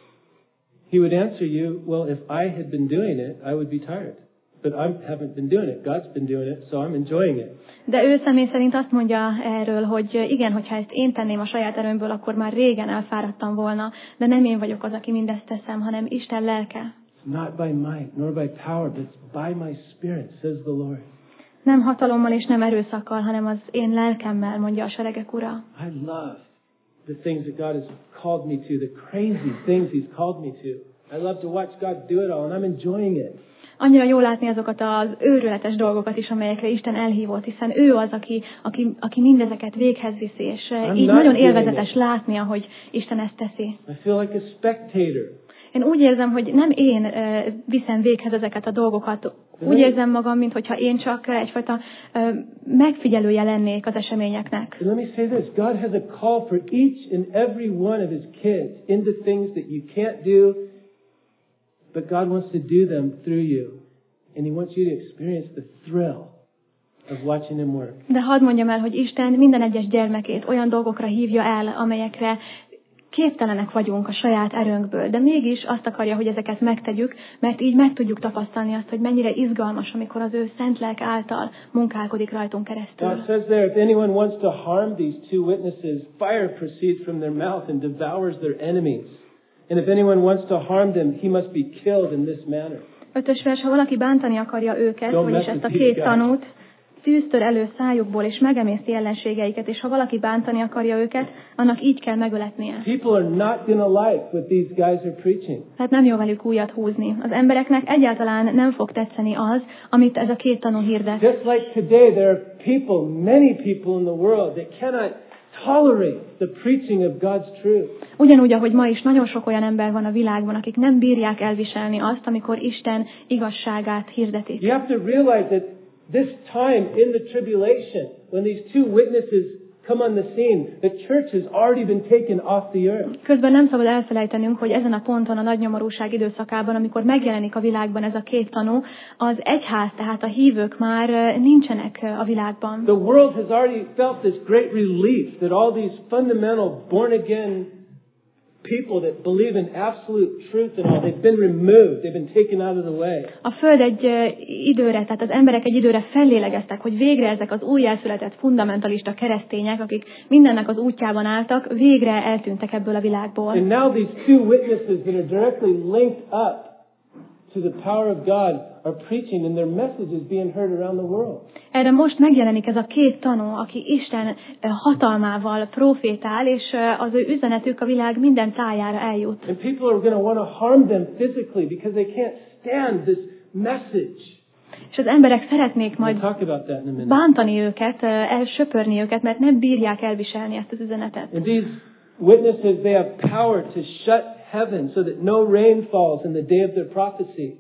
[SPEAKER 1] He would answer you, well, if I had been doing it, I would be tired. But I haven't been doing it. God's been doing it, so I'm enjoying it.
[SPEAKER 2] De ő személy szerint azt mondja erről, hogy igen, hogyha ezt én tenném a saját erőmből, akkor már régen elfáradtam volna, de nem én vagyok az, aki mindezt teszem, hanem Isten lelke.
[SPEAKER 1] Not by might, nor by power, but by my spirit, says the Lord.
[SPEAKER 2] Nem hatalommal és nem erőszakkal, hanem az én lelkemmel, mondja a seregek ura.
[SPEAKER 1] I love the things that God has called me to, the crazy things He's called me to. I love to watch God do it all, and I'm enjoying it.
[SPEAKER 2] Annyira jó látni azokat az őrületes dolgokat is, amelyekre Isten elhívott, hiszen ő az, aki, aki, aki mindezeket véghez viszi, és
[SPEAKER 1] I'm
[SPEAKER 2] így
[SPEAKER 1] not
[SPEAKER 2] nagyon
[SPEAKER 1] doing
[SPEAKER 2] élvezetes
[SPEAKER 1] it.
[SPEAKER 2] látni, ahogy Isten ezt teszi.
[SPEAKER 1] I feel like a spectator.
[SPEAKER 2] Én úgy érzem, hogy nem én uh, viszem véghez ezeket a dolgokat. Úgy érzem magam, mintha én csak egyfajta uh, megfigyelője lennék az eseményeknek.
[SPEAKER 1] And let me say this, God has a call for each and every one of His kids into things that you can't do, but God wants to do them through you. And He wants you to experience the thrill of watching Him work.
[SPEAKER 2] De hadd mondjam el, hogy Isten minden egyes gyermekét olyan dolgokra hívja el, amelyekre képtelenek vagyunk a saját erőnkből, de mégis azt akarja, hogy ezeket megtegyük, mert így meg tudjuk tapasztalni azt, hogy mennyire izgalmas, amikor az ő szent lelk által munkálkodik rajtunk keresztül.
[SPEAKER 1] Now it says there, if anyone wants to harm these two witnesses, fire proceeds from their mouth and devours their enemies. And if anyone wants to harm them, he must be killed in this manner.
[SPEAKER 2] Ötös vers, ha valaki bántani akarja őket,
[SPEAKER 1] Don't
[SPEAKER 2] vagyis
[SPEAKER 1] mess
[SPEAKER 2] ezt a
[SPEAKER 1] with
[SPEAKER 2] két
[SPEAKER 1] these guys.
[SPEAKER 2] tanút, tűztör elő szájukból, és megemészi ellenségeiket, és ha valaki bántani akarja őket, annak így kell megöletnie.
[SPEAKER 1] People are not going to like what these guys are preaching.
[SPEAKER 2] Tehát nem jó velük újat húzni. Az embereknek egyáltalán nem fog tetszeni az, amit ez a két tanú hirdet.
[SPEAKER 1] Just like today, there are people, many people in the world that cannot tolerate the preaching of God's truth.
[SPEAKER 2] Ugyanúgy, ahogy ma is nagyon sok olyan ember van a világban, akik nem bírják elviselni azt, amikor Isten igazságát hirdetik.
[SPEAKER 1] You have to realize that this time in the tribulation, when these two witnesses come on the scene, the church has already been taken off the earth.
[SPEAKER 2] Közben nem szabad elfelejtenünk, hogy ezen a ponton a nagy nyomorúság időszakában, amikor megjelenik a világban ez a két tanú, az egyház, tehát a hívők már nincsenek a világban.
[SPEAKER 1] The world has already felt this great relief that all these fundamental born again people that believe in absolute truth and all, they've been removed, they've been taken out of the way.
[SPEAKER 2] A föld egy időre, tehát az emberek egy időre fellélegeztek, hogy végre ezek az újjászületett fundamentalista keresztények, akik mindennek az útjában álltak, végre eltűntek ebből a világból.
[SPEAKER 1] And now these two witnesses that are directly linked up to the power of God are preaching, and their message is being heard around the world.
[SPEAKER 2] Erre most megjelenik ez a két tanú, aki Isten hatalmával profétál, és az ő üzenetük a világ minden tájára eljut.
[SPEAKER 1] And people are going to want to harm them physically because they can't stand this message.
[SPEAKER 2] És az emberek szeretnék majd
[SPEAKER 1] We'll talk about that in a minute.
[SPEAKER 2] bántani őket, elsöpörni őket, mert nem bírják elviselni ezt az üzenetet.
[SPEAKER 1] And these witnesses, they have power to shut heaven so that no rain falls in the day of their prophecy.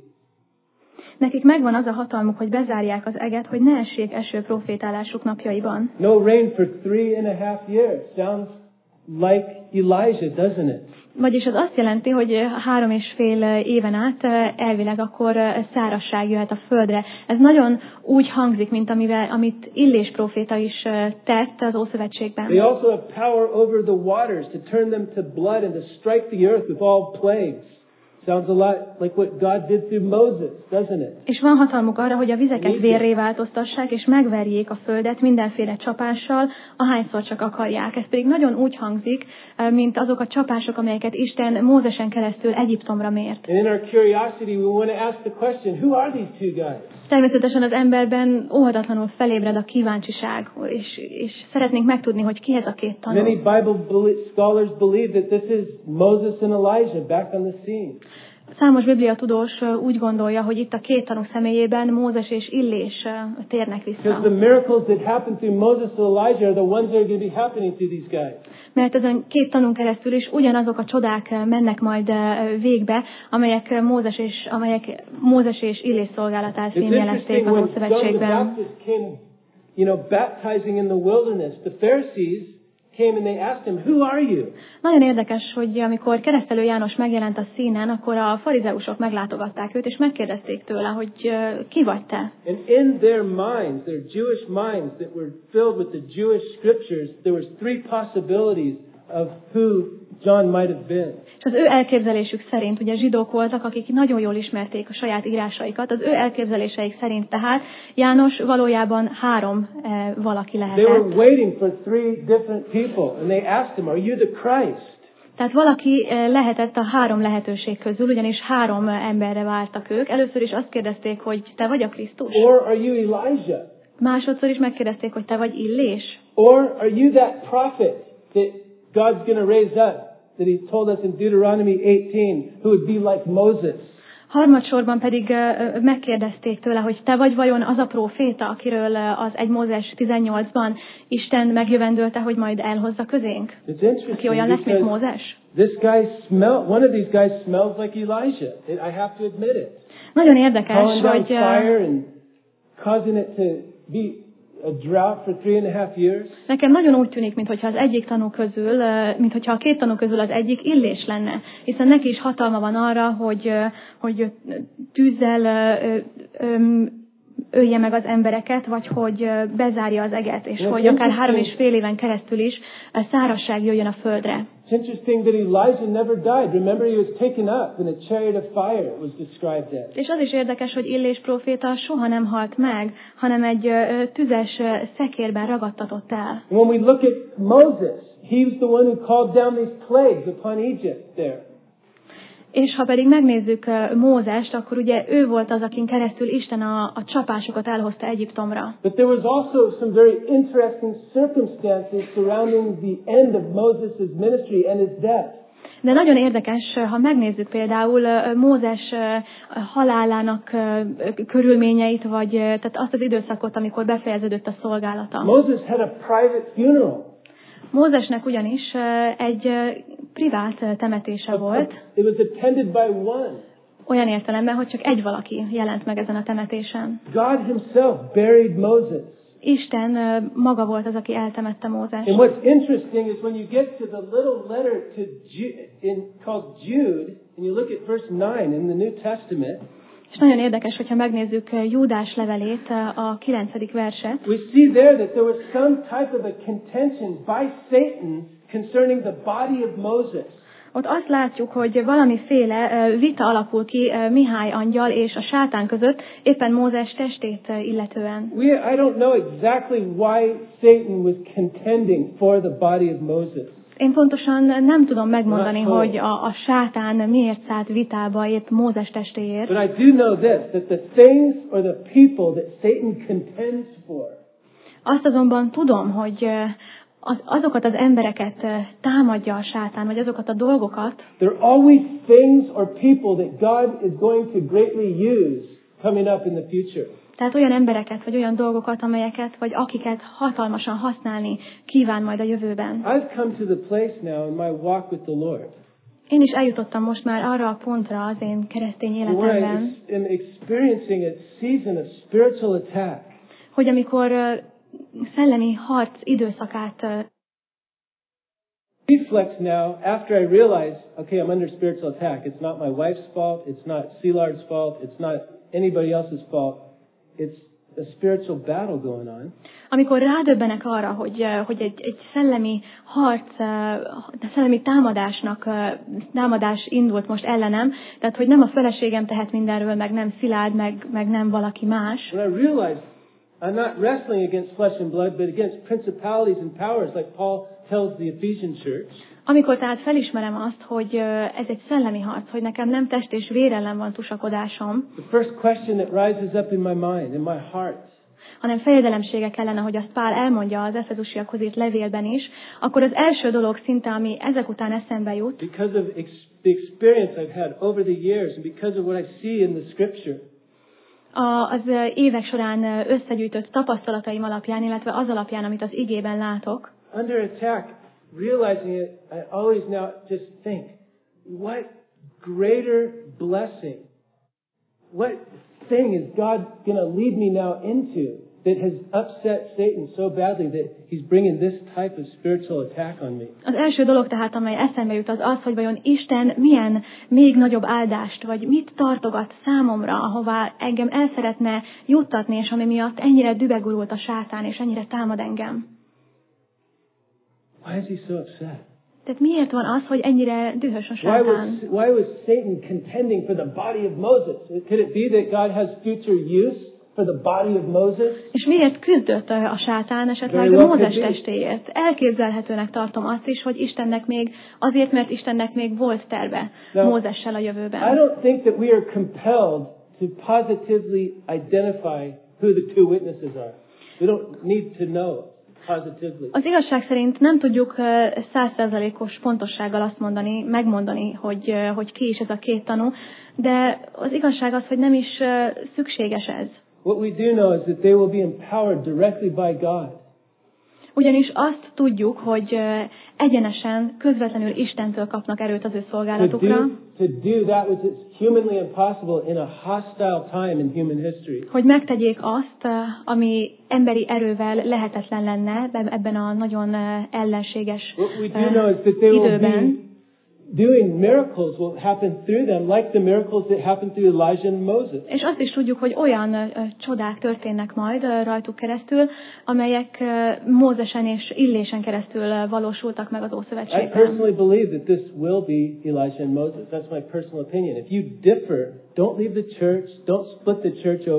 [SPEAKER 2] Nekik megvan az a hatalmuk, hogy bezárják az eget, hogy ne essék eső profétálásuk napjaiban.
[SPEAKER 1] No rain for three and a half years. Sounds like Elijah, doesn't it?
[SPEAKER 2] Vagyis az azt jelenti, hogy három és fél éven át elvileg akkor szárazság jöhet a földre. Ez nagyon úgy hangzik, mint amivel, amit Illés próféta is tett az Ószövetségben.
[SPEAKER 1] They also have power over the waters to turn them to blood and to strike the earth with all plagues. Sounds a lot like what God did through Moses, doesn't it?
[SPEAKER 2] És van hatalmuk arra, hogy a vizeket vérré változtassák, és megverjék a földet mindenféle csapással, ahányszor csak akarják. Ez pedig nagyon úgy hangzik, mint azok a csapások, amelyeket Isten Mózesen keresztül Egyiptomra mért.
[SPEAKER 1] And in our curiosity, we want to ask the question, who are these two guys?
[SPEAKER 2] Természetesen az emberben óhatatlanul felébred a kíváncsiság, és, és szeretnénk megtudni, hogy ki ez a két tanú.
[SPEAKER 1] Many Bible scholars believe that this is Moses and Elijah back on the scene.
[SPEAKER 2] Számos bibliatudós úgy gondolja, hogy itt a két tanú személyében Mózes és Illés térnek vissza.
[SPEAKER 1] Because the miracles that happened through Moses and Elijah are the ones that are going to be happening to these guys.
[SPEAKER 2] Mert ezen két tanún keresztül is ugyanazok a csodák mennek majd végbe, amelyek Mózes és, amelyek Mózes és Illés szolgálatát fémjelezték az Ószövetségben.
[SPEAKER 1] You know, baptizing in the wilderness, the Pharisees came and they asked him, "Who are you?"
[SPEAKER 2] Nagyon érdekes, hogy amikor Keresztelő János megjelent a színen, akkor a farizeusok meglátogatták őt, és megkérdezték tőle, hogy uh, ki vagy te?
[SPEAKER 1] And in their minds, their Jewish minds that were filled with the Jewish scriptures, there was three possibilities of who John might have been.
[SPEAKER 2] És az ő elképzelésük szerint, ugye zsidók voltak, akik nagyon jól ismerték a saját írásaikat, az ő elképzeléseik szerint tehát János valójában három eh, valaki lehetett.
[SPEAKER 1] They were waiting for three different people, and they asked him, "Are you the Christ?"
[SPEAKER 2] Tehát valaki eh, lehetett a három lehetőség közül, ugyanis három emberre vártak ők. Először is azt kérdezték, hogy te vagy a Krisztus.
[SPEAKER 1] Or are you Elijah?
[SPEAKER 2] Másodszor is megkérdezték, hogy te vagy Illés.
[SPEAKER 1] Or are you that prophet that God's going to raise up? That he told us in Deuteronomy eighteen, who would be like Moses.
[SPEAKER 2] Harmadsorban pedig uh, megkérdezték tőle, hogy te vagy vajon az a próféta, akiről uh, az egy Mózes tizennyolcban Isten megjövendölte, hogy majd elhozza közénk? Aki olyan lesz, mint Mózes?
[SPEAKER 1] This guy smell, one of these guys smells like Elijah. I have to admit it.
[SPEAKER 2] Nagyon érdekes,
[SPEAKER 1] Calling down
[SPEAKER 2] hogy
[SPEAKER 1] fire and causing it to be a drought for three and a half years.
[SPEAKER 2] Nekem nagyon úgy tűnik, mintha az egyik tanú közül, mintha a két tanú közül az egyik Illés lenne, hiszen neki is hatalma van arra, hogy, hogy tűzzel ölje meg az embereket, vagy hogy bezárja az eget, és hogy akár három és fél éven keresztül is szárazság jöjjön a földre.
[SPEAKER 1] It's interesting that Elijah never died. Remember, he was taken up in a chariot of fire, it was described as.
[SPEAKER 2] És az is érdekes, hogy Illés próféta soha nem halt meg, hanem egy tüzes szekérben ragadtatott el.
[SPEAKER 1] And when we look at Moses, he was the one who called down these plagues upon Egypt there.
[SPEAKER 2] És ha pedig megnézzük Mózest, akkor ugye ő volt az, akin keresztül Isten a, a csapásokat elhozta Egyiptomra.
[SPEAKER 1] But there was also some very interesting circumstances surrounding the end of Moses' ministry and his death.
[SPEAKER 2] De nagyon érdekes, ha megnézzük például Mózes halálának körülményeit, vagy tehát azt az időszakot, amikor befejeződött a szolgálata.
[SPEAKER 1] Moses had a private funeral.
[SPEAKER 2] Mózesnek ugyanis egy privát temetése volt.
[SPEAKER 1] It was attended by one.
[SPEAKER 2] Olyan értelemben, hogy csak egy valaki jelent meg ezen a temetésen.
[SPEAKER 1] God himself buried Moses.
[SPEAKER 2] Isten maga volt az, aki eltemette Mózest.
[SPEAKER 1] And what's interesting is when you get to the little letter to Jude, in, called Jude, and you look at verse nine in the New Testament.
[SPEAKER 2] És nagyon érdekes, hogyha megnézzük Júdás levelét, a kilencedik verset.
[SPEAKER 1] We see there that there was some type of a contention by Satan concerning the body of Moses.
[SPEAKER 2] Ott azt látjuk, hogy valamiféle vita alakul ki Mihály angyal és a sátán között, éppen Mózes testét illetően.
[SPEAKER 1] We, I don't know exactly why Satan was contending for the body of Moses.
[SPEAKER 2] Én pontosan nem tudom megmondani, hogy a, a sátán miért szállt vitába épp Mózes testéért.
[SPEAKER 1] But I do know this, that the things or the people that Satan contends for.
[SPEAKER 2] Azt azonban tudom, hogy az, azokat az embereket támadja a sátán, vagy azokat a dolgokat.
[SPEAKER 1] There are always things or people that God is going to greatly use coming up in the future.
[SPEAKER 2] Tehát olyan embereket, vagy olyan dolgokat, amelyeket, vagy akiket hatalmasan használni kíván majd a jövőben.
[SPEAKER 1] I've come to the place now in my walk with the Lord.
[SPEAKER 2] Én is eljutottam most már arra a pontra az én keresztény életemben,
[SPEAKER 1] I'm experiencing a season of spiritual attack.
[SPEAKER 2] Hogy amikor uh, szellemi harc időszakát uh,
[SPEAKER 1] reflex now after I realize, okay, I'm under spiritual attack. It's not my wife's fault. It's not Szilard's fault. It's not anybody else's fault. It's a spiritual battle going on.
[SPEAKER 2] Amikor rádöbbenek arra, hogy, hogy egy, egy szellemi harc, szellemi támadásnak, támadás indult most ellenem, tehát hogy nem a feleségem tehet mindenről, meg nem Szilárd, meg, meg nem valaki más.
[SPEAKER 1] When I realized I'm not wrestling against flesh and blood, but against principalities and powers, like Paul tells the Ephesian church.
[SPEAKER 2] Amikor tehát felismerem azt, hogy ez egy szellemi harc, hogy nekem nem test és vér ellen van tusakodásom,
[SPEAKER 1] the first question that rises up in my mind, in my heart,
[SPEAKER 2] hanem fejedelemsége kellene, hogy azt Pál elmondja az Efezusiakhoz írt levélben is, akkor az első dolog szinte, ami ezek után eszembe jut,
[SPEAKER 1] because of ex- the experience I've had over the years and because of what I see in the scripture,
[SPEAKER 2] a, az évek során összegyűjtött tapasztalataim alapján, illetve az alapján, amit az igében látok,
[SPEAKER 1] under attack, realizing it, I always now just think, what greater blessing, what thing is God going to lead me now into that has upset Satan so badly that he's bringing this type of spiritual attack on me?
[SPEAKER 2] Az első dolog tehát, amely eszembe jut, az az, hogy vajon Isten milyen még nagyobb áldást, vagy mit tartogat számomra, ahová engem el szeretne juttatni, és ami miatt ennyire dübegurult a sátán, és ennyire támad engem.
[SPEAKER 1] Why is he so upset?
[SPEAKER 2] Tehát miért van az, hogy ennyire dühös a
[SPEAKER 1] Why
[SPEAKER 2] sátán?
[SPEAKER 1] was, why was Satan contending for the body of Moses? Could it be that God has future use for the body of Moses?
[SPEAKER 2] És miért küzdött a sátán esetleg
[SPEAKER 1] Very well
[SPEAKER 2] Mózes
[SPEAKER 1] could be.
[SPEAKER 2] testéért? Elképzelhetőnek tartom azt is, hogy Istennek még, azért, mert Istennek még volt terve
[SPEAKER 1] Now,
[SPEAKER 2] Mózessel a jövőben.
[SPEAKER 1] I don't think that we are compelled to positively identify who the two witnesses are. We don't need to know positively.
[SPEAKER 2] Az igazság szerint nem tudjuk százszerzalékos pontossággal azt mondani, megmondani, hogy, hogy ki is ez a két tanú, de az igazság az, hogy nem is szükséges ez.
[SPEAKER 1] What we do know is that they will be empowered directly by God.
[SPEAKER 2] Ugyanis azt tudjuk, hogy egyenesen, közvetlenül Istentől kapnak erőt az ő
[SPEAKER 1] To
[SPEAKER 2] szolgálatukra,
[SPEAKER 1] do, to do that which is humanly impossible in a hostile time in human history.
[SPEAKER 2] hogy megtegyék azt, ami emberi erővel lehetetlen lenne ebben a nagyon ellenséges
[SPEAKER 1] What we do know is that they will
[SPEAKER 2] időben.
[SPEAKER 1] be doing miracles will happen through them, like the miracles that happened through Elijah and Moses.
[SPEAKER 2] És azt is tudjuk, hogy olyan uh, csodák történnek majd uh, rajtuk keresztül, amelyek uh, Mózesen és Illésen keresztül uh, valósultak meg az
[SPEAKER 1] I
[SPEAKER 2] Ószövetségben.
[SPEAKER 1] personally believe that this will be Elijah and Moses. That's my personal opinion. If you differ, don't leave the church, don't split the church over it.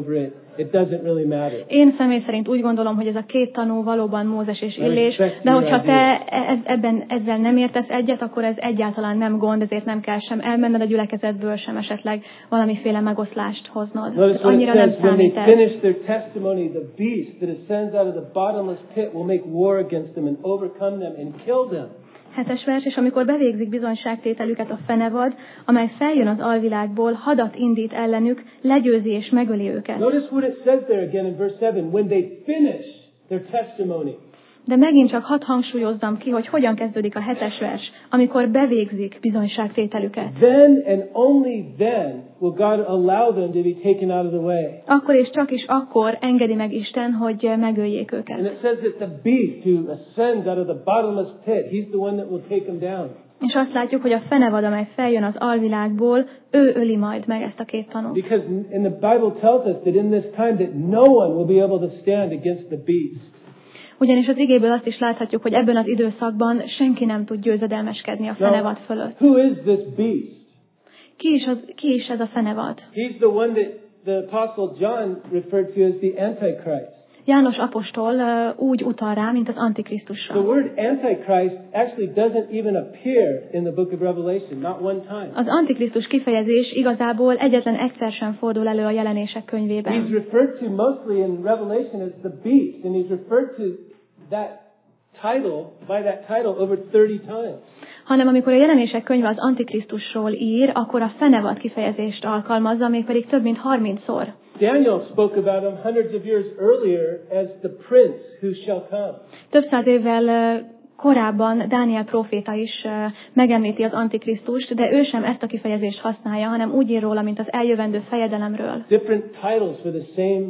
[SPEAKER 1] it doesn't really matter.
[SPEAKER 2] Én személy szerint úgy gondolom, hogy ez a két tanú valóban Mózes és Illés, de hogyha te ebben ezzel nem értesz egyet, akkor ez egyáltalán nem gond, ezért nem kell sem elmenned a gyülekezetből, sem esetleg valamiféle megoszlást hoznod.
[SPEAKER 1] Notice
[SPEAKER 2] Annyira
[SPEAKER 1] what it
[SPEAKER 2] nem
[SPEAKER 1] says, when they
[SPEAKER 2] számít ez.
[SPEAKER 1] finish their testimony, the beast that ascends out of the bottomless pit will make war against them and overcome them and kill them.
[SPEAKER 2] Hetes vers, és amikor bevégzik bizonyságtételüket a fenevad, amely feljön az alvilágból, hadat indít ellenük, legyőzi és megöli őket.
[SPEAKER 1] Notice what it says there again in verse seven, when they finish their testimony.
[SPEAKER 2] De megint csak hadd hangsúlyozzam ki, hogy hogyan kezdődik a hetes vers, amikor bevégzik bizonyságtételüket.
[SPEAKER 1] Then and only then will God allow them to be taken out of the way.
[SPEAKER 2] Akkor és csak is akkor engedi meg Isten, hogy megöljék
[SPEAKER 1] And
[SPEAKER 2] őket.
[SPEAKER 1] it says that the beast who ascends out of the bottomless pit, he's the one that will take them down.
[SPEAKER 2] És azt látjuk, hogy a fenevad, amely feljön az alvilágból, ő öli majd meg ezt a két tanút.
[SPEAKER 1] Because in the Bible tells us that in this time that no one will be able to stand against the beast.
[SPEAKER 2] Ugyanis az igéből azt is láthatjuk, hogy ebben az időszakban senki nem tud győzedelmeskedni a fenevad fölött.
[SPEAKER 1] Who is this beast?
[SPEAKER 2] Ki is, az, ki is ez a fenevad?
[SPEAKER 1] He's the one that the Apostle John referred to as the Antichrist.
[SPEAKER 2] János apostol uh, úgy utal rá, mint az Antikrisztusra.
[SPEAKER 1] The word Antichrist actually doesn't even appear in the book of Revelation, not one time.
[SPEAKER 2] Az Antikrisztus kifejezés igazából egyetlen egyszer sem fordul elő a Jelenések könyvében.
[SPEAKER 1] He's referred to mostly in Revelation as the beast, and he's referred to that title, by that title over thirty times.
[SPEAKER 2] Hanem amikor a Jelenések könyve az Antikrisztusról ír, akkor a fenevad kifejezést alkalmazza, mégpedig több mint harmincszor.
[SPEAKER 1] Daniel spoke about him hundreds of years earlier as the prince who shall come.
[SPEAKER 2] Több száz évvel korábban Dániel próféta is megemlíti az Antikrisztust, de ő sem ezt a kifejezést használja, hanem úgy ír róla, mint az eljövendő fejedelemről.
[SPEAKER 1] Different titles for the same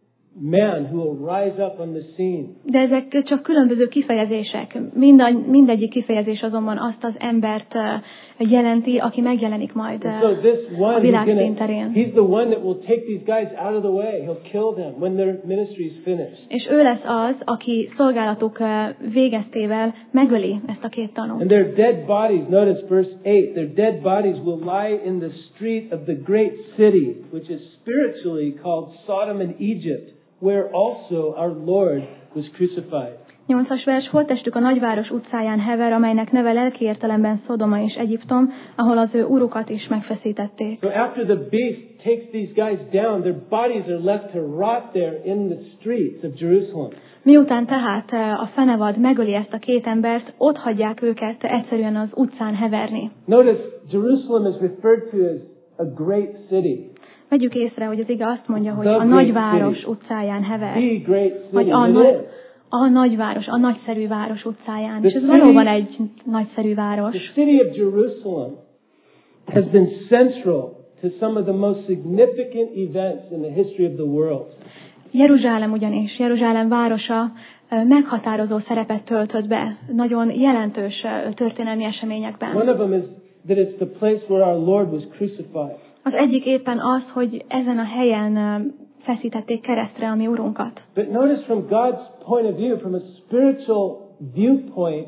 [SPEAKER 1] man who will rise up on the scene.
[SPEAKER 2] De ezek csak különböző kifejezések. Minden, mindegyik kifejezés azonban azt az embert jelenti, aki megjelenik majd
[SPEAKER 1] So this one,
[SPEAKER 2] a világ
[SPEAKER 1] he's, gonna,
[SPEAKER 2] színterén.
[SPEAKER 1] he's the one that will take these guys out of the way. He'll kill them when their ministry is finished.
[SPEAKER 2] És ő lesz az, aki szolgálatuk végeztével megöli ezt a két tanút.
[SPEAKER 1] And their dead bodies, notice verse eight, their dead bodies will lie in the street of the great city, which is spiritually called Sodom and Egypt, where also our Lord was crucified.
[SPEAKER 2] Nyolcas vers, holttestük a nagyváros utcáján hever, amelynek neve lelki értelemben Szodoma és Egyiptom, ahol az ő urukat is megfeszítették.
[SPEAKER 1] So after the beast takes these guys down, their bodies are left to rot there in the streets of Jerusalem.
[SPEAKER 2] Miután tehát a fenevad megöli ezt a két embert, ott hagyják őket egyszerűen az utcán heverni.
[SPEAKER 1] Notice Jerusalem is referred to as a great city.
[SPEAKER 2] Vegyük észre, hogy az ige azt mondja, hogy a nagyváros utcáján hever.
[SPEAKER 1] The great city.
[SPEAKER 2] Vagy a, nagy, a nagyváros, a nagyszerű város utcáján. És ez valóban egy nagyszerű város.
[SPEAKER 1] The city of Jerusalem has been central to some of the most significant events in the history of the world.
[SPEAKER 2] Jeruzsálem ugyanis, Jeruzsálem városa meghatározó szerepet töltött be nagyon jelentős történelmi eseményekben.
[SPEAKER 1] One of them is that it's the place where our Lord was crucified.
[SPEAKER 2] Az egyik éppen az, hogy ezen a helyen feszítették keresztre a mi Urunkat.
[SPEAKER 1] But notice from God's point of view, from a spiritual viewpoint,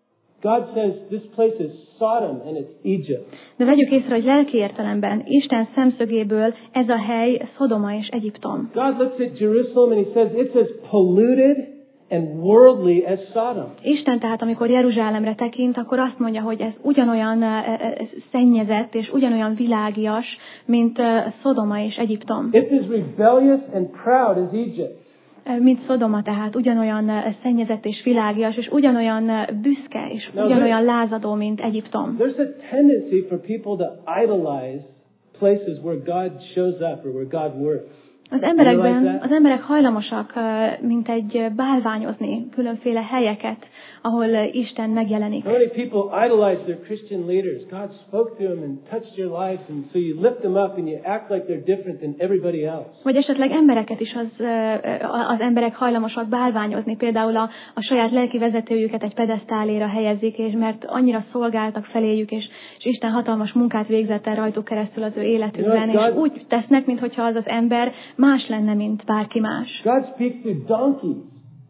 [SPEAKER 1] God says this place is Sodom and it's Egypt.
[SPEAKER 2] De vegyük észre, hogy lelki értelemben, Isten szemszögéből ez a hely Szodoma és Egyiptom.
[SPEAKER 1] God looks at Jerusalem and he says it's as polluted and worldly as Sodom.
[SPEAKER 2] Isten tehát, amikor Jeruzsálemre tekint, akkor azt mondja, hogy ez ugyanolyan uh, szennyezett és ugyanolyan világias, mint uh, Szodoma és Egyiptom.
[SPEAKER 1] It's as rebellious and proud as Egypt.
[SPEAKER 2] Mint Szodoma, tehát ugyanolyan uh, szennyezett és világias, és ugyanolyan uh, büszke és
[SPEAKER 1] Now,
[SPEAKER 2] ugyanolyan lázadó, mint Egyiptom.
[SPEAKER 1] There's a tendency for people to idolize places where God shows up or where God works.
[SPEAKER 2] Az emberekben, az emberek hajlamosak, mint egy bálványozni különféle helyeket, ahol Isten megjelenik.
[SPEAKER 1] How many people idolize their Christian leaders? God spoke to them and touched their lives, and so you lift them up and you act like they're different than everybody else.
[SPEAKER 2] Vagy esetleg embereket is az, az emberek hajlamosak bálványozni. Például a, a saját lelki vezetőjüket egy pedesztáléra helyezik, és mert annyira szolgáltak feléjük, és, és Isten hatalmas munkát végzett el rajtuk keresztül az ő életükben,
[SPEAKER 1] You know,
[SPEAKER 2] és úgy tesznek, mintha az az ember más lenne, mint bárki más.
[SPEAKER 1] God speaks to donkeys.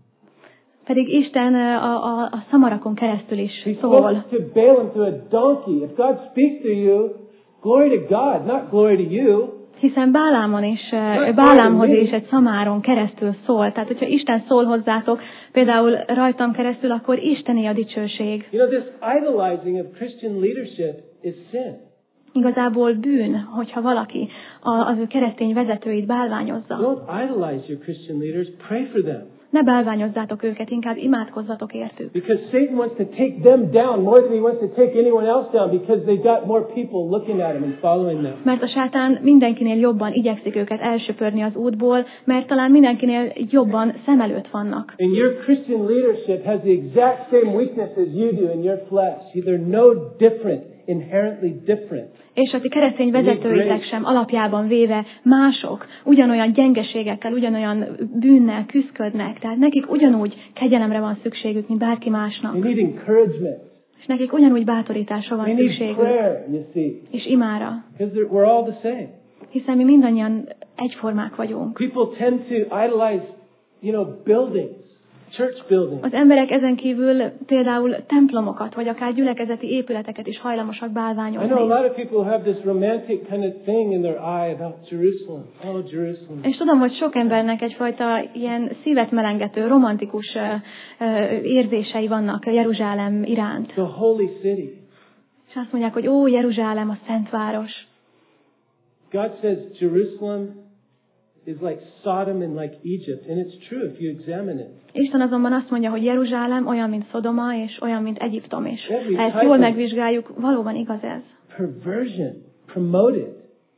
[SPEAKER 2] Pedig Isten a, a, a szamarakon keresztül is
[SPEAKER 1] He
[SPEAKER 2] szól.
[SPEAKER 1] spoke to Balaam to a donkey. If God speaks to you, glory to God, not glory to you.
[SPEAKER 2] Hiszen Bálámon is, Bálámhoz is egy szamáron keresztül szól. Tehát, hogyha Isten szól hozzátok, például rajtam keresztül, akkor Istené a dicsőség.
[SPEAKER 1] You know, this idolizing of Christian leadership is sin.
[SPEAKER 2] Igazából bűn, hogyha valaki az ő keresztény vezetőit bálványozza.
[SPEAKER 1] Don't idolize your Christian leaders, pray for them.
[SPEAKER 2] Ne bálványozzátok őket, inkább imádkozzatok értük.
[SPEAKER 1] Because Satan wants to take them down more than he wants to take anyone else down because they've got more people looking at them and following them.
[SPEAKER 2] Mert a sátán mindenkinél jobban igyekszik őket elsöpörni az útból, mert talán mindenkinél jobban szem előtt vannak.
[SPEAKER 1] And your Christian leadership has the exact same weaknesses you do in your flesh. They're no different, inherently different.
[SPEAKER 2] És a ti keresztény vezetőitek sem alapjában véve mások, ugyanolyan gyengeségekkel, ugyanolyan bűnnel küszködnek, tehát nekik ugyanúgy kegyelemre van szükségük, mint bárki másnak.
[SPEAKER 1] They need encouragement.
[SPEAKER 2] És nekik ugyanúgy bátorításra van
[SPEAKER 1] They need
[SPEAKER 2] szükségük.
[SPEAKER 1] prayer, you see.
[SPEAKER 2] És imára.
[SPEAKER 1] Because we're all the same.
[SPEAKER 2] Hiszen mi mindannyian egyformák vagyunk.
[SPEAKER 1] People tend to idolize, you know, buildings. Church buildings.
[SPEAKER 2] Az emberek ezen kívül például templomokat, vagy akár gyülekezeti épületeket is hajlamosak bálványozni.
[SPEAKER 1] I know a lot of people have this romantic kind of thing in their eye about Jerusalem. Oh, Jerusalem.
[SPEAKER 2] És tudom, hogy sok embernek egyfajta ilyen szívet melengető, romantikus uh, uh, érzései vannak Jeruzsálem iránt.
[SPEAKER 1] The holy city.
[SPEAKER 2] És azt mondják, hogy ó, Jeruzsálem, a szent város.
[SPEAKER 1] God says Jerusalem is like Sodom and like Egypt, and it's true if you examine it.
[SPEAKER 2] Isten azonban azt mondja, hogy Jeruzsálem olyan, mint Szodoma, és olyan, mint Egyiptom is. Ha ezt jól megvizsgáljuk, valóban igaz ez.
[SPEAKER 1] Perversion, promoted,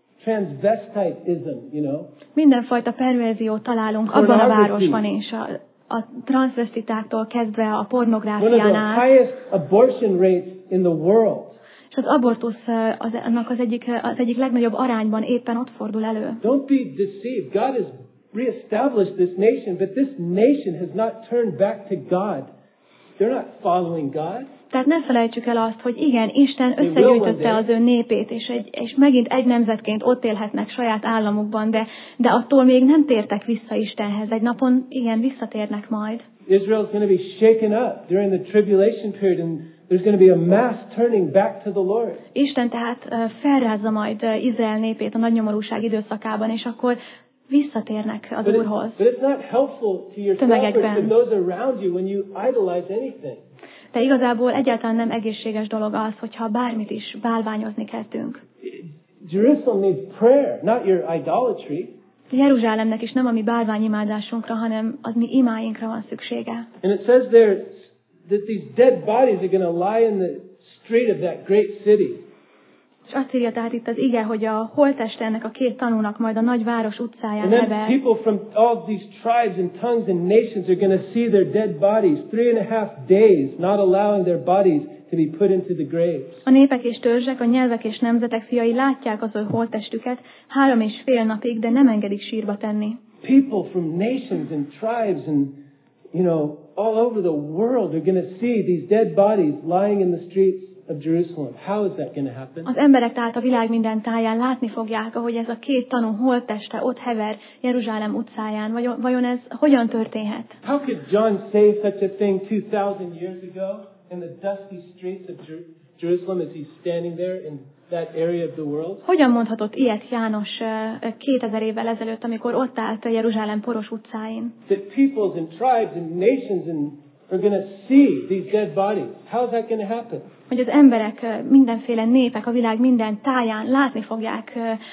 [SPEAKER 1] transvestitism, you know.
[SPEAKER 2] Mindenfajta perverziót találunk abban a városban is, a, a transvestitáktól kezdve a pornográfián át.
[SPEAKER 1] One of the highest abortion rates in the world.
[SPEAKER 2] És az abortusz az, annak az egyik, az egyik legnagyobb arányban éppen ott fordul elő.
[SPEAKER 1] Don't be deceived. God has reestablished this nation, but this nation has not turned back to God. They're not following God.
[SPEAKER 2] Tehát ne felejtsük el azt, hogy igen, Isten összegyűjtötte az ő népét, és, egy, és megint egy nemzetként ott élhetnek saját államukban, de, de attól még nem tértek vissza Istenhez. Egy napon igen, visszatérnek majd.
[SPEAKER 1] Israel's going to be shaken up during the tribulation period, and there's going to be a mass turning back to the Lord.
[SPEAKER 2] Isten tehát felrázza majd Izrael népét a nagynyomorúság időszakában, és akkor visszatérnek az
[SPEAKER 1] but
[SPEAKER 2] Úrhoz.
[SPEAKER 1] It, but it's not helpful to yourself or to those around you when you idolize anything.
[SPEAKER 2] De igazából egyáltalán nem egészséges dolog az, hogyha bármit is bálványozni kezdünk.
[SPEAKER 1] Jerusalem needs prayer, not your idolatry.
[SPEAKER 2] Jeruzsálemnek is nem a mi bálványimádásunkra, hanem az mi imáinkra van szüksége.
[SPEAKER 1] And it says there that these dead bodies are going to lie in the street of that great city.
[SPEAKER 2] És azt írja tehát itt az ige, hogy a holtteste ennek a két tanúnak majd a nagy város utcáján
[SPEAKER 1] And then
[SPEAKER 2] hever.
[SPEAKER 1] people from all these tribes and tongues and nations are going to see their dead bodies three and a half days, not allowing their bodies to be put into the graves.
[SPEAKER 2] A népek és törzsek, a nyelvek és nemzetek fiai látják az ő holttestüket három és fél napig, de nem engedik sírba tenni.
[SPEAKER 1] People from nations and tribes and, you know, all over the world are going to see these dead bodies lying in the streets of Jerusalem. How is that going to happen?
[SPEAKER 2] Az emberek tehát a világ minden táján látni fogják, ahogy ez a két tanú holtteste ott hever Jeruzsálem utcáján. Vajon, vajon ez hogyan történhet?
[SPEAKER 1] How could John say such a thing two thousand years ago in the dusty streets of Jer- Jerusalem as he's standing there in that area of the world?
[SPEAKER 2] Hogyan mondhatott ilyet János kétezer évvel ezelőtt, amikor ott állt a Jeruzsálem poros utcáin?
[SPEAKER 1] That peoples and tribes and nations and are going to see these dead bodies. How is that going to happen?
[SPEAKER 2] Hogy az emberek, mindenféle népek a világ minden táján látni fogják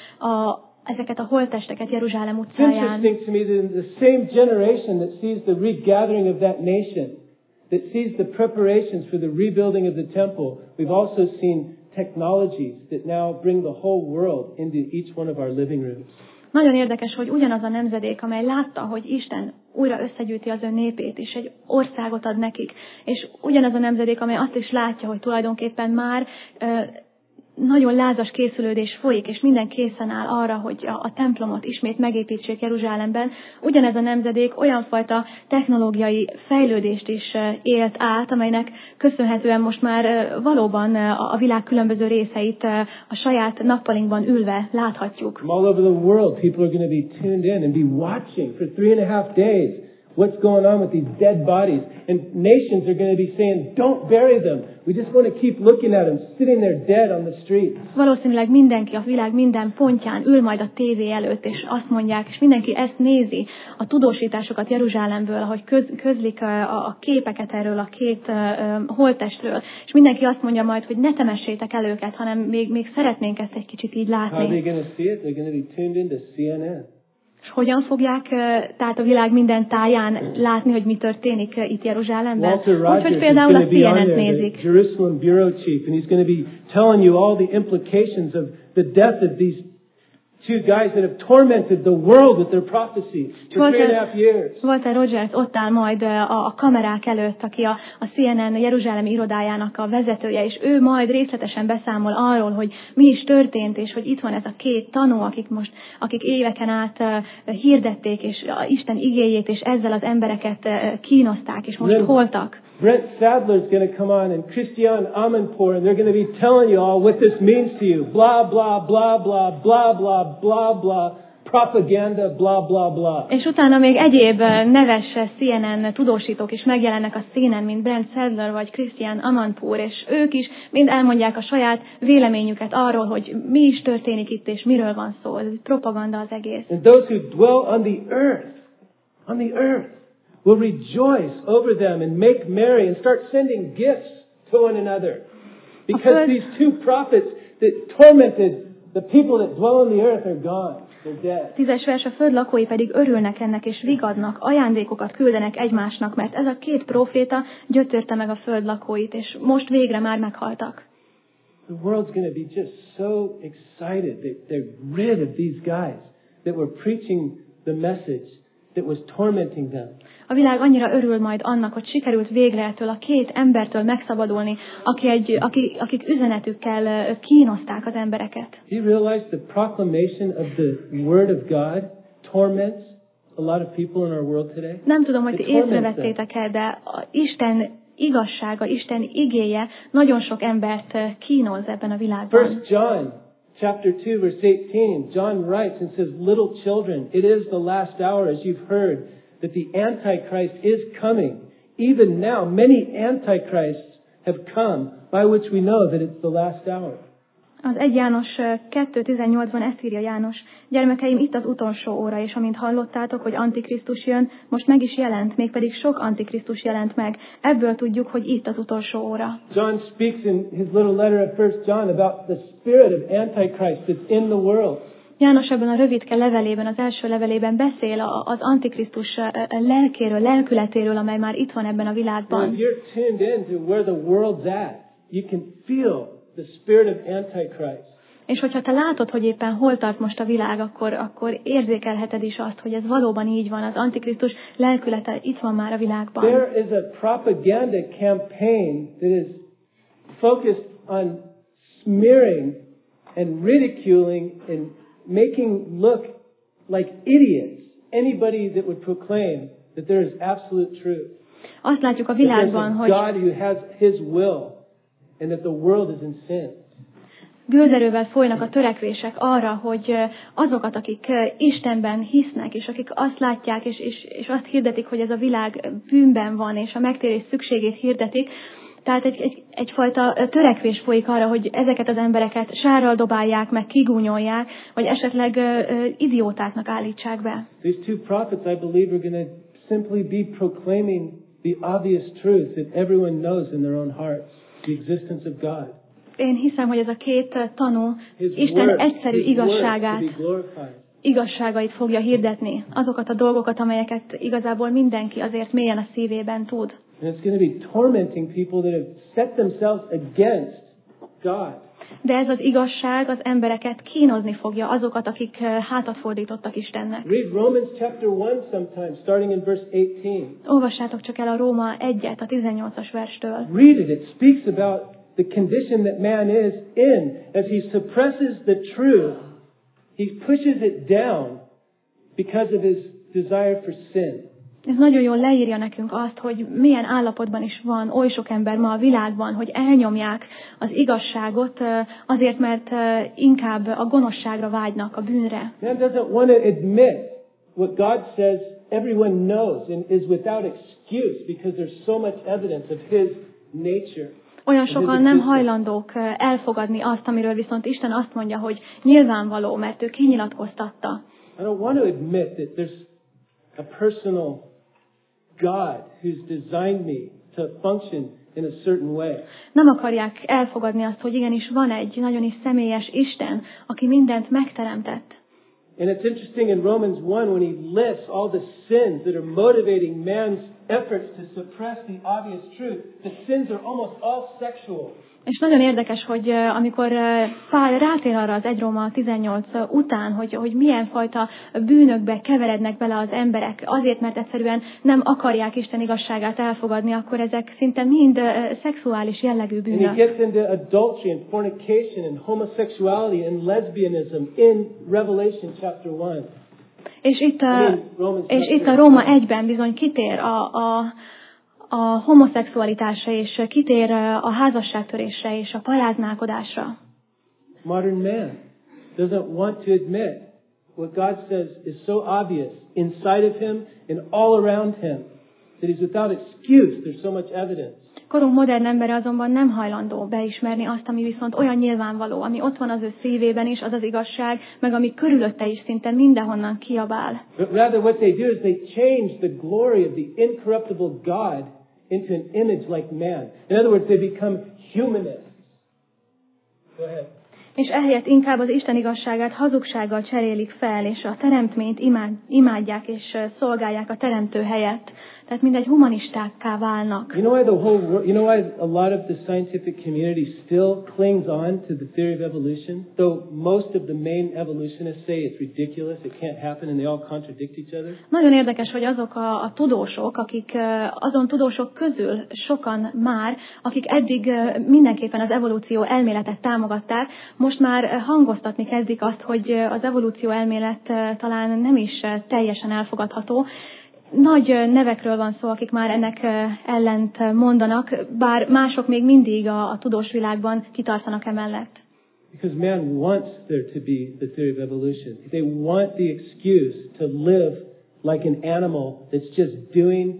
[SPEAKER 2] a, ezeket a holttesteket Jeruzsálem
[SPEAKER 1] It's
[SPEAKER 2] utcáján.
[SPEAKER 1] interesting to me that in the same generation that sees the regathering of that nation, that sees the preparations for the rebuilding of the temple, we've also seen technologies that now bring the whole world into each one of our living rooms.
[SPEAKER 2] Nagyon érdekes, hogy ugyanaz a nemzedék, amely látta, hogy Isten újra összegyűjti az ő népét, és egy országot ad nekik, és ugyanaz a nemzedék, amely azt is látja, hogy tulajdonképpen már ö, nagyon lázas készülődés folyik, és minden készen áll arra, hogy a, a templomot ismét megépítsék Jeruzsálemben. Ugyanez a nemzedék olyan fajta technológiai fejlődést is élt át, amelynek köszönhetően most már valóban a, a világ különböző részeit a saját nappalinkban ülve láthatjuk.
[SPEAKER 1] From all over the world, people are going to be tuned in and be watching for three and a half days what's going on with these dead bodies. And nations are going to be saying, don't bury them. We just want to keep looking at them, sitting there dead on the streets.
[SPEAKER 2] Valószínűleg mindenki a világ minden pontján ül majd a tévé előtt, és azt mondják, és mindenki ezt nézi, a tudósításokat Jeruzsálemből, ahogy köz, közlik a, a képeket erről a két uh, holttestről, és mindenki azt mondja majd, hogy ne temessétek el őket, hanem még, még szeretnénk ezt egy kicsit így látni.
[SPEAKER 1] How are they going to see it? They're going to be tuned into C N N.
[SPEAKER 2] És hogyan fogják tehát a világ minden táján látni, hogy mi történik itt Jeruzsálemben? Úgyhogy például a C N N-t nézik.
[SPEAKER 1] Jerusalem bureau chief, and he's going to be telling you all the implications of the death of these two guys that have tormented the world with their prophecy for three and a half years.
[SPEAKER 2] Walter Rogers ott áll majd a, a kamerák előtt, aki a, a C N N Jeruzsálemi irodájának a vezetője, és ő majd részletesen beszámol arról, hogy mi is történt, és hogy itt van ez a két tanú, akik most, akik éveken át uh, hirdették, és uh, Isten igéjét, és ezzel az embereket uh, kínozták, és most holtak.
[SPEAKER 1] Brent Sadler is going to come on, and Christian Amanpour, and they're going to be telling you all what this means to you. Blah, blah, blah, blah, blah, blah, blah, blah, propaganda, blah, blah, blah.
[SPEAKER 2] És utána még egyéb neves C N N tudósítók is megjelennek a színen, mint Brent Sadler vagy Christian Amanpour, és ők is mind elmondják a saját véleményüket arról, hogy mi is történik itt, és miről van szó. Ez propaganda az egész.
[SPEAKER 1] And those who dwell on the earth, on the earth, will rejoice over them and make merry and start sending gifts to one another. Because these two prophets that tormented the people that dwell on the earth are gone. They're dead.
[SPEAKER 2] Tízes vers, a föld lakói pedig örülnek ennek és vigadnak, ajándékokat küldenek egymásnak, mert ez a két próféta gyötörte meg a föld lakóit, és most végre már meghaltak.
[SPEAKER 1] The world's going to be just so excited that they're rid of these guys that were preaching the message that was tormenting them.
[SPEAKER 2] A világ annyira örül majd annak, hogy sikerült végre ettől a két embertől megszabadulni, aki egy, aki, akik üzenetükkel kínozták az embereket.
[SPEAKER 1] Do you realize the proclamation of the Word of God torments a lot of people in our world today?
[SPEAKER 2] Nem tudom, hogy ti észrevettétek-e, de Isten igazsága, Isten igéje nagyon sok embert kínoz ebben a világban.
[SPEAKER 1] First John chapter two verse eighteen, John writes and says, "Little children, it is the last hour, as you've heard, that the Antichrist is coming. Even now, many Antichrists have come, by which we know that it's the last hour."
[SPEAKER 2] Az egy János kettő tizennyolcban ezt írja János: gyermekeim, itt az utolsó óra, és amint hallottátok, hogy Antikrisztus jön, most meg is jelent, mégpedig sok Antikrisztus jelent meg. Ebből tudjuk, hogy itt az utolsó óra.
[SPEAKER 1] John speaks in his little letter of First John about the spirit of Antichrist that's in the world.
[SPEAKER 2] János ebben a rövidke levelében, az első levelében beszél az Antikrisztus lelkéről, lelkületéről, amely már itt van ebben a világban.
[SPEAKER 1] If you're tuned in to where the world's at, you can feel the spirit of Antichrist.
[SPEAKER 2] És hogyha te látod, hogy éppen hol tart most a világ, akkor, akkor érzékelheted is azt, hogy ez valóban így van. Az Antikrisztus lelkülete itt van már a világban.
[SPEAKER 1] There is a propaganda campaign that is focused on smearing and ridiculing and making look like idiots anybody that would proclaim that there is absolute truth.
[SPEAKER 2] Azt látjuk a világban, hogy
[SPEAKER 1] God who has his will and that the world is in sin.
[SPEAKER 2] Gőzerővel folynak a törekvések arra, hogy azokat, akik Istenben hisznek, és akik azt látják, és, és, és azt hirdetik, hogy ez a világ bűnben van, és a megtérés szükségét hirdetik, tehát egy, egy, egyfajta törekvés folyik arra, hogy ezeket az embereket sárral dobálják, meg kigúnyolják, vagy esetleg uh, idiótáknak állítsák be.
[SPEAKER 1] These two prophets, I believe, are going to simply be proclaiming the obvious truth that everyone knows in their own hearts, the existence of God.
[SPEAKER 2] Én hiszem, hogy ez a két tanú Isten egyszerű igazságát, igazságait fogja hirdetni, azokat a dolgokat, amelyeket igazából mindenki azért mélyen a szívében tud.
[SPEAKER 1] And it's going to be tormenting people that have set themselves against God.
[SPEAKER 2] De ez az igazság az embereket kínozni fogja, azokat, akik hátat fordítottak Istennek.
[SPEAKER 1] Read Romans chapter one sometime, starting in verse eighteen.
[SPEAKER 2] Olvassátok csak el a Róma egyet, a tizennyolcas verstől.
[SPEAKER 1] Read it. It speaks about the condition that man is in as he suppresses the truth. He pushes it down because of his desire for sin.
[SPEAKER 2] Ez nagyon jól leírja nekünk azt, hogy milyen állapotban is van oly sok ember ma a világban, hogy elnyomják az igazságot azért, mert inkább a gonoszságra vágynak, a bűnre.
[SPEAKER 1] Man doesn't want to admit what God says everyone knows and is without excuse because there's so much evidence of His nature.
[SPEAKER 2] Olyan sokan nem hajlandók elfogadni azt, amiről viszont Isten azt mondja, hogy nyilvánvaló, mert ő kinyilatkoztatta.
[SPEAKER 1] I don't want to admit that there's a personal God who's designed me to function in a certain way.
[SPEAKER 2] Nem akarják elfogadni azt, hogy igenis van egy nagyon is személyes Isten, aki mindent megteremtett.
[SPEAKER 1] And it's interesting in Romans one when he lists all the sins that are motivating man's efforts to suppress the obvious truth. The sins are almost all sexual.
[SPEAKER 2] És nagyon érdekes, hogy amikor Pál rátér arra az egy Róma tizennyolc után, hogy, hogy milyen fajta bűnökbe keverednek bele az emberek, azért, mert egyszerűen nem akarják Isten igazságát elfogadni, akkor ezek szinte mind szexuális jellegű bűnök.
[SPEAKER 1] And he gets into adultery and fornication and homosexuality and lesbianism in Revelation chapter one.
[SPEAKER 2] És itt a, és itt a Róma egyben bizony kitér a, a a homoszexualitásra, és kitér a házasságtörésre és a paráználkodásra.
[SPEAKER 1] Modern man doesn't want to admit what God says is so obvious inside of him and all around him that he's without excuse. There's so much evidence.
[SPEAKER 2] Korunk modern embere azonban nem hajlandó beismerni azt, ami viszont olyan nyilvánvaló, ami ott van az ő szívében is, az az igazság, meg ami körülötte is szinte mindenhonnan kiabál.
[SPEAKER 1] But rather what they do is they change the glory of the incorruptible God into an image like man. In other words, they become humanists. Go ahead.
[SPEAKER 2] És ehelyett inkább az Isten igazságát hazugsággal cserélik fel, és a teremtményt imád, imádják és szolgálják a teremtő helyett. Tehát mindegy humanistákká válnak.
[SPEAKER 1] You know why the whole world, you know why a lot of the scientific community still clings on to the theory of evolution? Though most of the main evolutionists say it's ridiculous, it can't happen, and they all contradict each other.
[SPEAKER 2] Nagyon érdekes, hogy azok a, a tudósok, akik azon tudósok közül sokan már, akik eddig mindenképpen az evolúció elméletet támogatták, most már hangoztatni kezdik azt, hogy az evolúció elmélet talán nem is teljesen elfogadható. Nagy nevekről van szó, akik már ennek ellent mondanak, bár mások még mindig a, a tudós világban kitartanak emellett.
[SPEAKER 1] Because man wants there to be the theory of evolution. They want the excuse to live like an animal that's just doing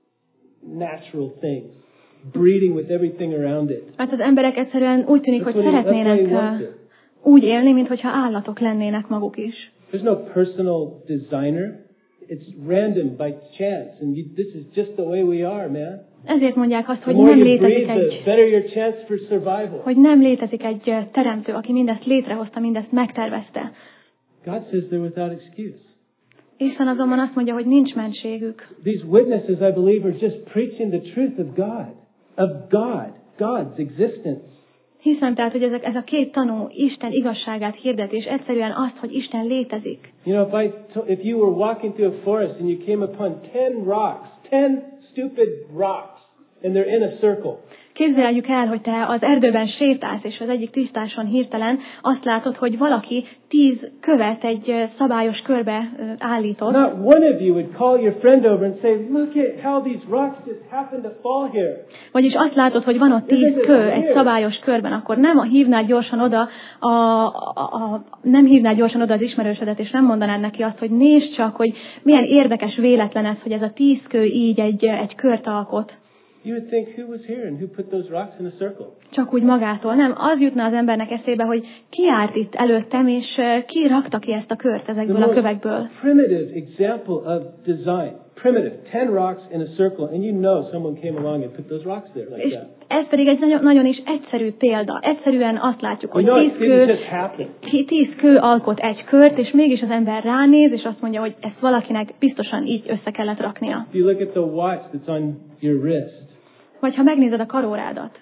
[SPEAKER 1] natural things, breeding with everything around it.
[SPEAKER 2] Hát az emberek egyszerűen úgy tűnik, hogy szeretnének úgy élni, mintha állatok lennének maguk is.
[SPEAKER 1] There's no personal designer. It's random by chance, and you, this is just the way we are, man.
[SPEAKER 2] Ezért mondják azt, hogy nem létezik egy,
[SPEAKER 1] better your chance for survival.
[SPEAKER 2] hogy nem létezik egy teremtő, aki mindezt létrehozta, mindezt megtervezte.
[SPEAKER 1] God says they're without excuse.
[SPEAKER 2] Isten azonban azt mondja, hogy nincs mentségük.
[SPEAKER 1] These witnesses, I believe, are just preaching the truth of God, of God, God's existence.
[SPEAKER 2] Hiszem tehát, hogy ezek, ez a két tanú Isten igazságát hirdet, és egyszerűen azt, hogy Isten létezik.
[SPEAKER 1] You know, if, I to, if you were walking through a forest and you came upon ten rocks, ten stupid rocks, and they're in a circle.
[SPEAKER 2] Képzeljük el, hogy te az erdőben sétálsz, és az egyik tisztáson hirtelen azt látod, hogy valaki tíz követ egy szabályos körbe állított.
[SPEAKER 1] Not one of you would call your friend over and say, look at how these rocks just happened to fall here.
[SPEAKER 2] Vagyis azt látod, hogy van ott tíz kő egy szabályos körben, akkor nem hívnád gyorsan oda, a, a, a, nem hívnád gyorsan oda az ismerősödet, és nem mondanád neki azt, hogy nézd csak, hogy milyen érdekes véletlen ez, hogy ez a tíz kő így egy, egy kört alkot.
[SPEAKER 1] You would think, who was here and who put those rocks in a circle?
[SPEAKER 2] Csak úgy magától. Nem, az jutna az embernek eszébe, hogy ki járt itt előttem, és ki rakta ki ezt a kört ezekből a kövekből.
[SPEAKER 1] Primitive example of design. Primitive. Ten rocks in a circle, and you know someone came along and put those rocks there like
[SPEAKER 2] és
[SPEAKER 1] that.
[SPEAKER 2] Ez pedig egy nagyon, nagyon is egyszerű példa. Egyszerűen azt látjuk, hogy
[SPEAKER 1] you know,
[SPEAKER 2] tíz, kő, tíz kő alkot egy kört, és mégis az ember ránéz, és azt mondja, hogy ezt valakinek biztosan így össze kellett raknia.
[SPEAKER 1] If you look at the watch that's on your wrist,
[SPEAKER 2] vagy ha megnézed a karórádat.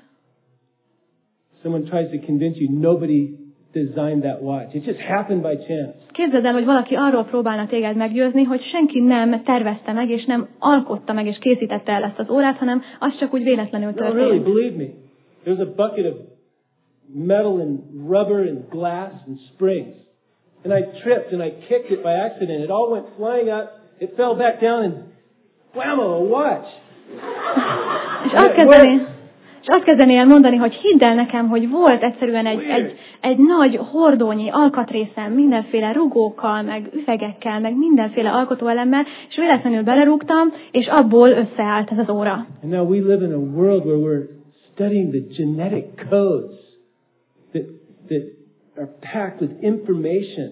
[SPEAKER 1] Someone tries to convince you nobody designed that watch. It just happened by chance.
[SPEAKER 2] Képzeld el, hogy valaki arról próbálna téged meggyőzni, hogy senki nem tervezte meg, és nem alkotta meg, és készítette el ezt az órát, hanem az csak úgy véletlenül történt.
[SPEAKER 1] No, really, believe me. There was a bucket of metal and rubber and glass and springs. And I tripped and I kicked it by accident. It all went flying up. It fell back down and whammo, a watch.
[SPEAKER 2] És azt kezdeni, És azt kezdeni el mondani, hogy hidd el nekem, hogy volt egyszerűen egy, egy, egy nagy hordónyi alkatrészem, mindenféle rugókkal, meg üvegekkel, meg mindenféle alkotóelemmel, és véletlenül belerúgtam, és abból összeállt ez az óra.
[SPEAKER 1] And now we live in a world where we're studying the genetic codes that, that are packed with information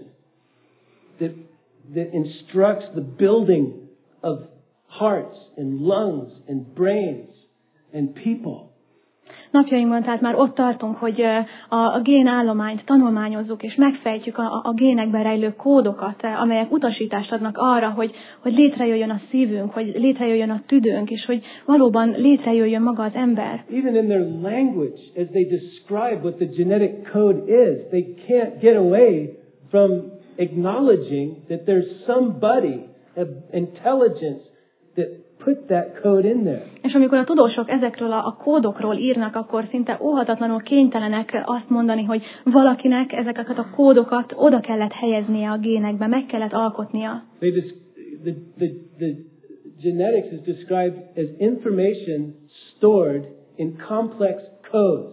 [SPEAKER 1] that, that instructs the building of hearts and lungs and brains and people.
[SPEAKER 2] Napjainkban tehát már ott tartunk, hogy a, a génállományt tanulmányozzuk, és megfejtjük a, a génekben rejlő kódokat, amelyek utasítást adnak arra, hogy, hogy létrejöjjön a szívünk, hogy létrejöjjön a tüdőnk, és hogy valóban létrejöjjön maga az ember.
[SPEAKER 1] Even in their language, as they describe what the genetic code is, they can't get away from acknowledging that there's somebody of intelligence that put that code in there.
[SPEAKER 2] És amikor a tudósok ezekről a, a kódokról írnak, akkor szinte óhatatlanul kénytelenek azt mondani, hogy valakinek ezeket a kódokat oda kellett helyeznie a génekbe, meg kellett alkotnia.
[SPEAKER 1] They des- the, the, the genetics is described as information stored in complex codes.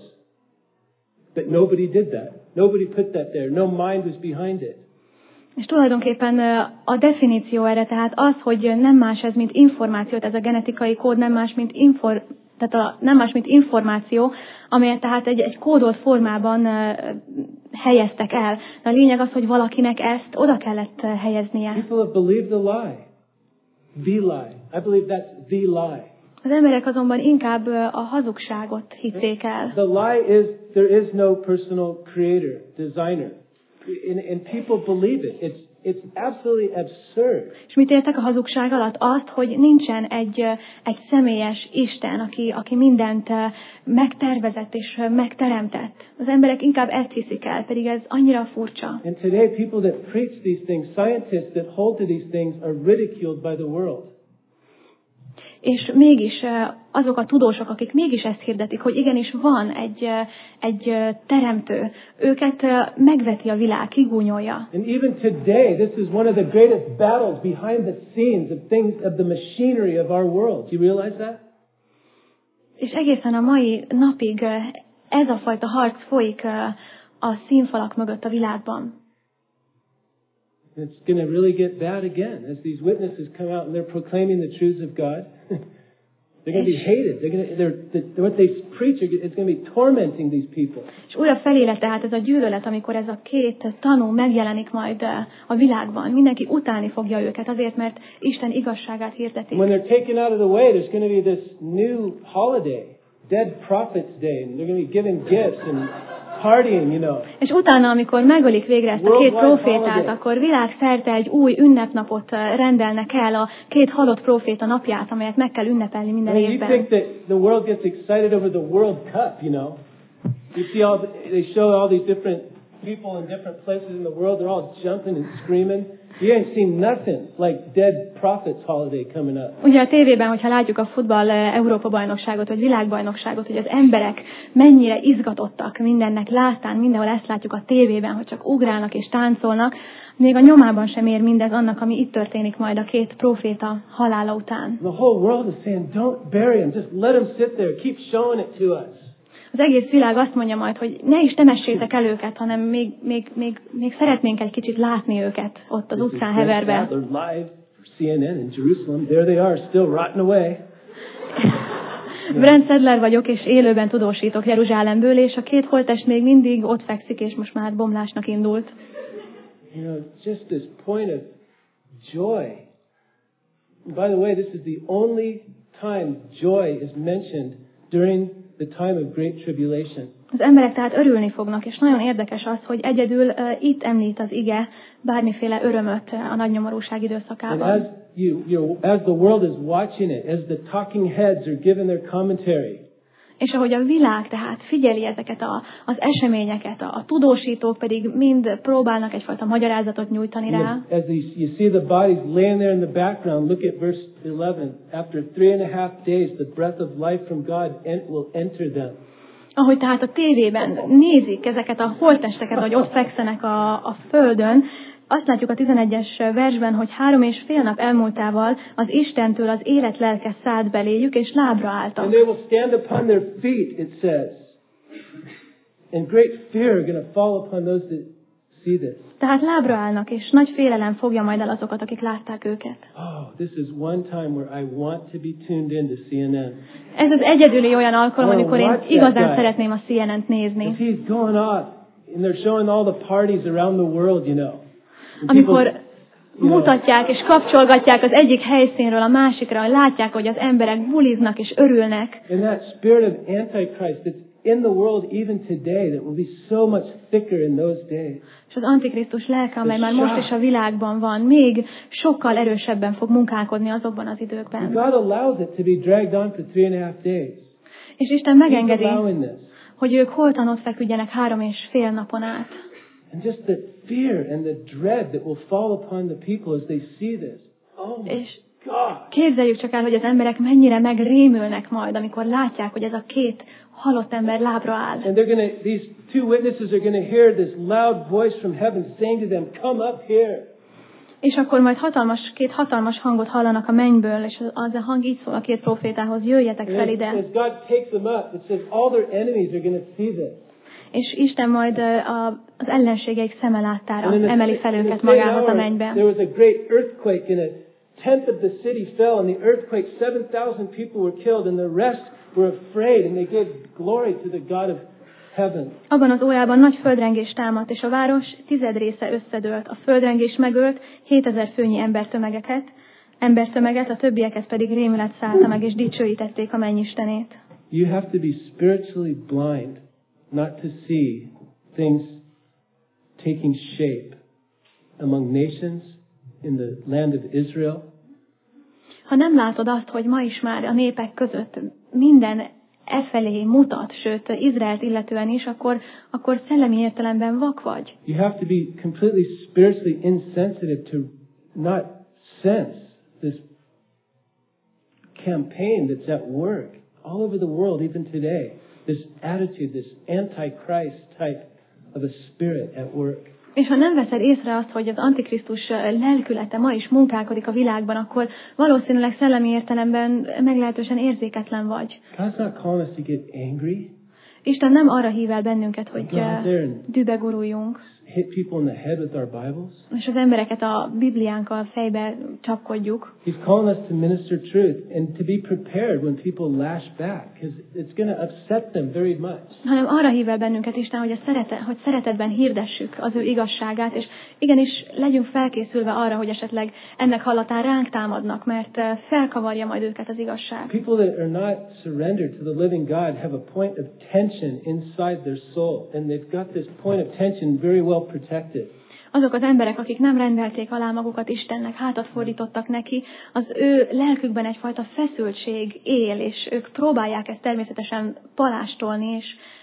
[SPEAKER 1] But nobody did that. Nobody put that there. No mind was behind it.
[SPEAKER 2] És tulajdonképpen a definíció erre, tehát az, hogy nem más ez, mint információt, ez a genetikai kód nem más, mint, infor, tehát a, nem más, mint információ, amelyet tehát egy, egy kódolt formában uh, helyeztek el. De a lényeg az, hogy valakinek ezt oda kellett uh, helyeznie.
[SPEAKER 1] People have believed the lie. The lie. I believe that's the lie.
[SPEAKER 2] Az emberek azonban inkább uh, a hazugságot hitték el.
[SPEAKER 1] The lie is there is no personal creator, designer. And, and people believe it. It's, it's absolutely absurd.
[SPEAKER 2] És mit értek a hazugság alatt? Azt, hogy nincsen egy, egy személyes Isten, aki, aki mindent megtervezett és megteremtett. Az emberek inkább ezt hiszik el, pedig ez annyira furcsa.
[SPEAKER 1] And today people that preach these things, scientists that hold to these things are ridiculed by the world.
[SPEAKER 2] És mégis azok a tudósok, akik mégis ezt hirdetik, hogy igenis van egy, egy teremtő, őket megveti a világ, kigúnyolja.
[SPEAKER 1] And even today, this is one of the greatest battles behind the scenes of things, of the machinery of our world. Do you realize that?
[SPEAKER 2] És egészen a mai napig ez a fajta harc folyik a színfalak mögött a világban.
[SPEAKER 1] It's going to really get bad again as these witnesses come out and they're proclaiming the truths of God. They're going to be hated. They're going to, they're, the, what they preach is going to be tormenting these people.
[SPEAKER 2] És újra felélet tehát ez a gyűlölet, amikor ez a két tanú megjelenik majd a világban. Mindenki utálni fogja őket azért, mert Isten igazságát hirdeti.
[SPEAKER 1] When they're taken out of the way, there's going to be this new holiday, Dead Prophets Day, and they're going to be giving gifts and partying, you know.
[SPEAKER 2] És utána, amikor megölik végre ezt a két profétát, akkor világszerte egy új ünnepnapot rendelnek el, a két halott proféta napját, amelyet meg kell ünnepelni minden
[SPEAKER 1] I mean,
[SPEAKER 2] évben.
[SPEAKER 1] you think that the world gets excited over the World Cup, you know? You see all the, they show all these different people in different places in the world. They're all jumping and screaming. You ain't seen nothing like Dead Prophets holiday coming up.
[SPEAKER 2] Ugye a tévében, hogyha látjuk a futball Európa-bajnokságot, vagy világbajnokságot, hogy az emberek mennyire izgatottak mindennek láttán, mindenhol ezt látjuk a tévében, hogy csak ugrálnak és táncolnak, még a nyomában sem ér mindez annak, ami itt történik majd a két proféta halála után.
[SPEAKER 1] The whole world is saying, don't bury him, just let him sit there, keep showing it to us.
[SPEAKER 2] Az egész világ azt mondja majd, hogy ne is temessétek el őket, hanem még, még, még, még szeretnénk egy kicsit látni őket ott az utcán heverve.
[SPEAKER 1] Live for C N N in Jerusalem. There they are, still rotting away.
[SPEAKER 2] Brent Sedler vagyok, és élőben tudósítok Jeruzsálemből, és a két holttest még mindig ott fekszik, és most már bomlásnak indult.
[SPEAKER 1] You know, just this point of joy. And by the way, this is the only time joy is mentioned during the time of great tribulation.
[SPEAKER 2] Az emberek tehát örülni fognak, és nagyon érdekes az, hogy egyedül uh, itt említ az ige bármiféle örömöt uh, a nagy nyomorúság időszakában.
[SPEAKER 1] And as you, you know, as the world is watching it, as the talking heads are giving their commentary.
[SPEAKER 2] És ahogy a világ tehát figyeli ezeket a, az eseményeket, a, a tudósítók pedig mind próbálnak egyfajta magyarázatot nyújtani rá.
[SPEAKER 1] As these, you see the bodies laying there in the background, look at verse eleven. After three and a half days, the breath of life from God will enter them.
[SPEAKER 2] Ahogy tehát a tévében nézik ezeket a holttesteket, hogy ott fekszenek a, a földön, azt látjuk a tizenegyes versben, hogy három és fél nap elmúltával az Istentől az élet lelke szállt beléjük, és lábra álltak.
[SPEAKER 1] And they will stand upon their feet, it says. And great fear are going to fall upon those that see this.
[SPEAKER 2] Tehát lábra állnak, és nagy félelem fogja majd el azokat, akik látták őket.
[SPEAKER 1] Oh, this is one time where I want to be tuned in to C N N.
[SPEAKER 2] Ez az egyedüli olyan alkalom,
[SPEAKER 1] Oh,
[SPEAKER 2] amikor én
[SPEAKER 1] watch that
[SPEAKER 2] igazán
[SPEAKER 1] guy.
[SPEAKER 2] szeretném a C N N-t nézni.
[SPEAKER 1] If he's going off, and they're showing all the parties around the world, you know. And
[SPEAKER 2] Amikor
[SPEAKER 1] people, you know,
[SPEAKER 2] mutatják és kapcsolgatják az egyik helyszínről a másikra, hogy látják, hogy az emberek buliznak és örülnek.
[SPEAKER 1] and that spirit of Antichrist that's in the world even today, that will be so much thicker in those days.
[SPEAKER 2] És az Antikrisztus lelke, amely már most is a világban van, még sokkal erősebben fog munkálkodni azokban az
[SPEAKER 1] And
[SPEAKER 2] időkben.
[SPEAKER 1] God allows it to be dragged on for three and a half days.
[SPEAKER 2] És Isten
[SPEAKER 1] He's
[SPEAKER 2] megengedi,
[SPEAKER 1] allowing this.
[SPEAKER 2] hogy ők holtan ott feküdjenek három és fél napon át.
[SPEAKER 1] And just the fear and the dread that will fall upon the people as they see this. Oh my
[SPEAKER 2] És
[SPEAKER 1] God.
[SPEAKER 2] képzeljük csak el, hogy az emberek mennyire megrémülnek majd, amikor látják, hogy ez a két halott ember lábra áll.
[SPEAKER 1] And they're going to, these two witnesses are going to hear this loud voice from heaven saying to them, come up here.
[SPEAKER 2] És akkor majd hatalmas, két hatalmas hangot hallanak a mennyből, és az a hang így szól a két profétához, jöjjetek fel
[SPEAKER 1] And
[SPEAKER 2] ide.
[SPEAKER 1] as God takes them up, it says all their enemies are going to see this.
[SPEAKER 2] És Isten majd a, az ellenségeik szeme láttára
[SPEAKER 1] And in the-
[SPEAKER 2] emeli fel
[SPEAKER 1] in the
[SPEAKER 2] őket
[SPEAKER 1] same
[SPEAKER 2] magához a
[SPEAKER 1] hour,
[SPEAKER 2] mennybe.
[SPEAKER 1] there was a great earthquake and a tenth of the city fell. And the earthquake, seven thousand people were killed and the rest were afraid and they gave glory to the God of heaven.
[SPEAKER 2] Abban az órában nagy földrengés támadt, és a város tized része összedőlt. A földrengés megölt hétezer főnyi embertömegeket, embertömeget, a többieket pedig rémület szállta meg, és dicsőítették a mennyistenét.
[SPEAKER 1] You have to be spiritually blind not to see things taking shape among nations in the land of Israel.
[SPEAKER 2] Ha nem látod azt, hogy ma is már a népek között minden e felé mutat, sőt Izraelt illetően is, akkor, akkor szellemi értelemben vak vagy.
[SPEAKER 1] You have to be completely spiritually insensitive to not sense this campaign that's at work all over the world, even today. This attitude, this antichrist type of a spirit at work.
[SPEAKER 2] És ha nem veszed észre azt, hogy az Antikrisztus lelkülete ma is munkálkodik a világban, akkor valószínűleg szellemi értelemben meglehetősen érzéketlen vagy.
[SPEAKER 1] God's not calling us to get angry,
[SPEAKER 2] Isten nem arra hív el bennünket, hogy
[SPEAKER 1] Go out there and
[SPEAKER 2] dühbe guruljunk,
[SPEAKER 1] hit people in the head with our Bibles.
[SPEAKER 2] és az embereket a Bibliánkkal fejbe csapkodjuk,
[SPEAKER 1] He's calling us to minister truth and to be prepared when people lash back, because it's going to upset them very much.
[SPEAKER 2] hanem arra hív el bennünket Isten, hogy, a szerete, hogy szeretetben hirdessük az ő igazságát, és igenis legyünk felkészülve arra, hogy esetleg ennek hallatán ránk támadnak, mert eh, felkavarja majd őket az igazság.
[SPEAKER 1] People that are not surrendered to the living God have a point of tension inside their soul, and they've got this point of tension very well protected.
[SPEAKER 2] Azok az emberek, akik nem rendelték alá magukat Istennek, hátat fordítottak neki, az ő lelkükben egyfajta feszültség él, és ők próbálják ezt természetesen palástolni, és,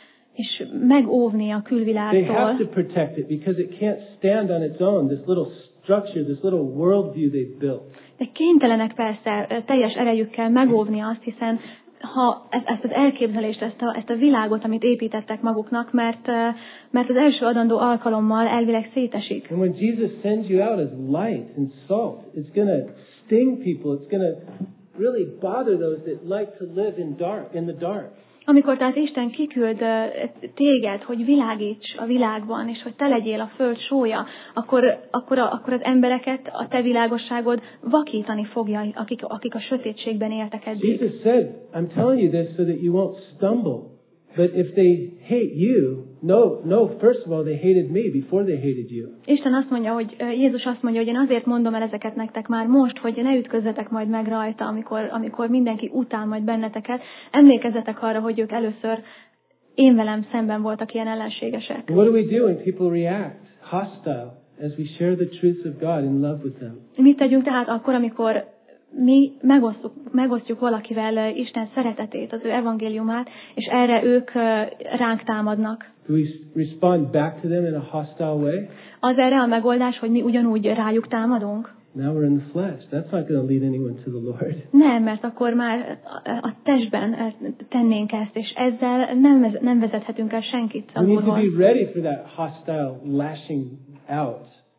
[SPEAKER 2] és megóvni a
[SPEAKER 1] They have
[SPEAKER 2] külvilágtól.
[SPEAKER 1] to protect it because it can't stand on its own, this little structure, this little worldview they've built.
[SPEAKER 2] De kénytelenek persze ö, teljes erejükkel megóvni azt, hiszen ha ezt, ezt az elképzelést, ezt a, ezt a világot, amit építettek maguknak, mert, ö, mert az első adandó alkalommal elvileg szétesik.
[SPEAKER 1] And when Jesus sends you out as light and salt, it's going to sting people. It's going to really bother those that like to live in dark, in the dark.
[SPEAKER 2] Amikor tehát Isten kiküld ö, téged, hogy világíts a világban, és hogy te legyél a föld sója, akkor, akkor, a, akkor az embereket, a te világosságod vakítani fogja, akik, akik a sötétségben éltek eddig.
[SPEAKER 1] Jesus said, I'm telling you this so that you won't stumble. But if they hate you, no, no, first of all, they hated me before they hated you.
[SPEAKER 2] Isten azt mondja, hogy Jézus azt mondja, hogy én azért mondom el ezeket nektek már most, hogy ne ütközzetek majd meg rajta, amikor, amikor mindenki utál majd benneteket. Emlékezzetek arra, hogy ők először én velem szemben voltak ilyen ellenségesek.
[SPEAKER 1] And what do we do when people react hostile as we share the truths of God in love with them?
[SPEAKER 2] Mit tegyünk tehát akkor, amikor mi megosztjuk, megosztjuk valakivel Isten szeretetét, az ő evangéliumát, és erre ők ránk támadnak?
[SPEAKER 1] Do we respond back to them in a hostile way?
[SPEAKER 2] Az erre a megoldás, hogy mi ugyanúgy rájuk támadunk?
[SPEAKER 1] Now we're in the flesh. That's not going to lead anyone to the Lord.
[SPEAKER 2] Nem, mert akkor már a testben tennénk ezt, és ezzel nem, nem vezethetünk el senkit a
[SPEAKER 1] We need to
[SPEAKER 2] Úrhoz.
[SPEAKER 1] be ready for that hostile lashing out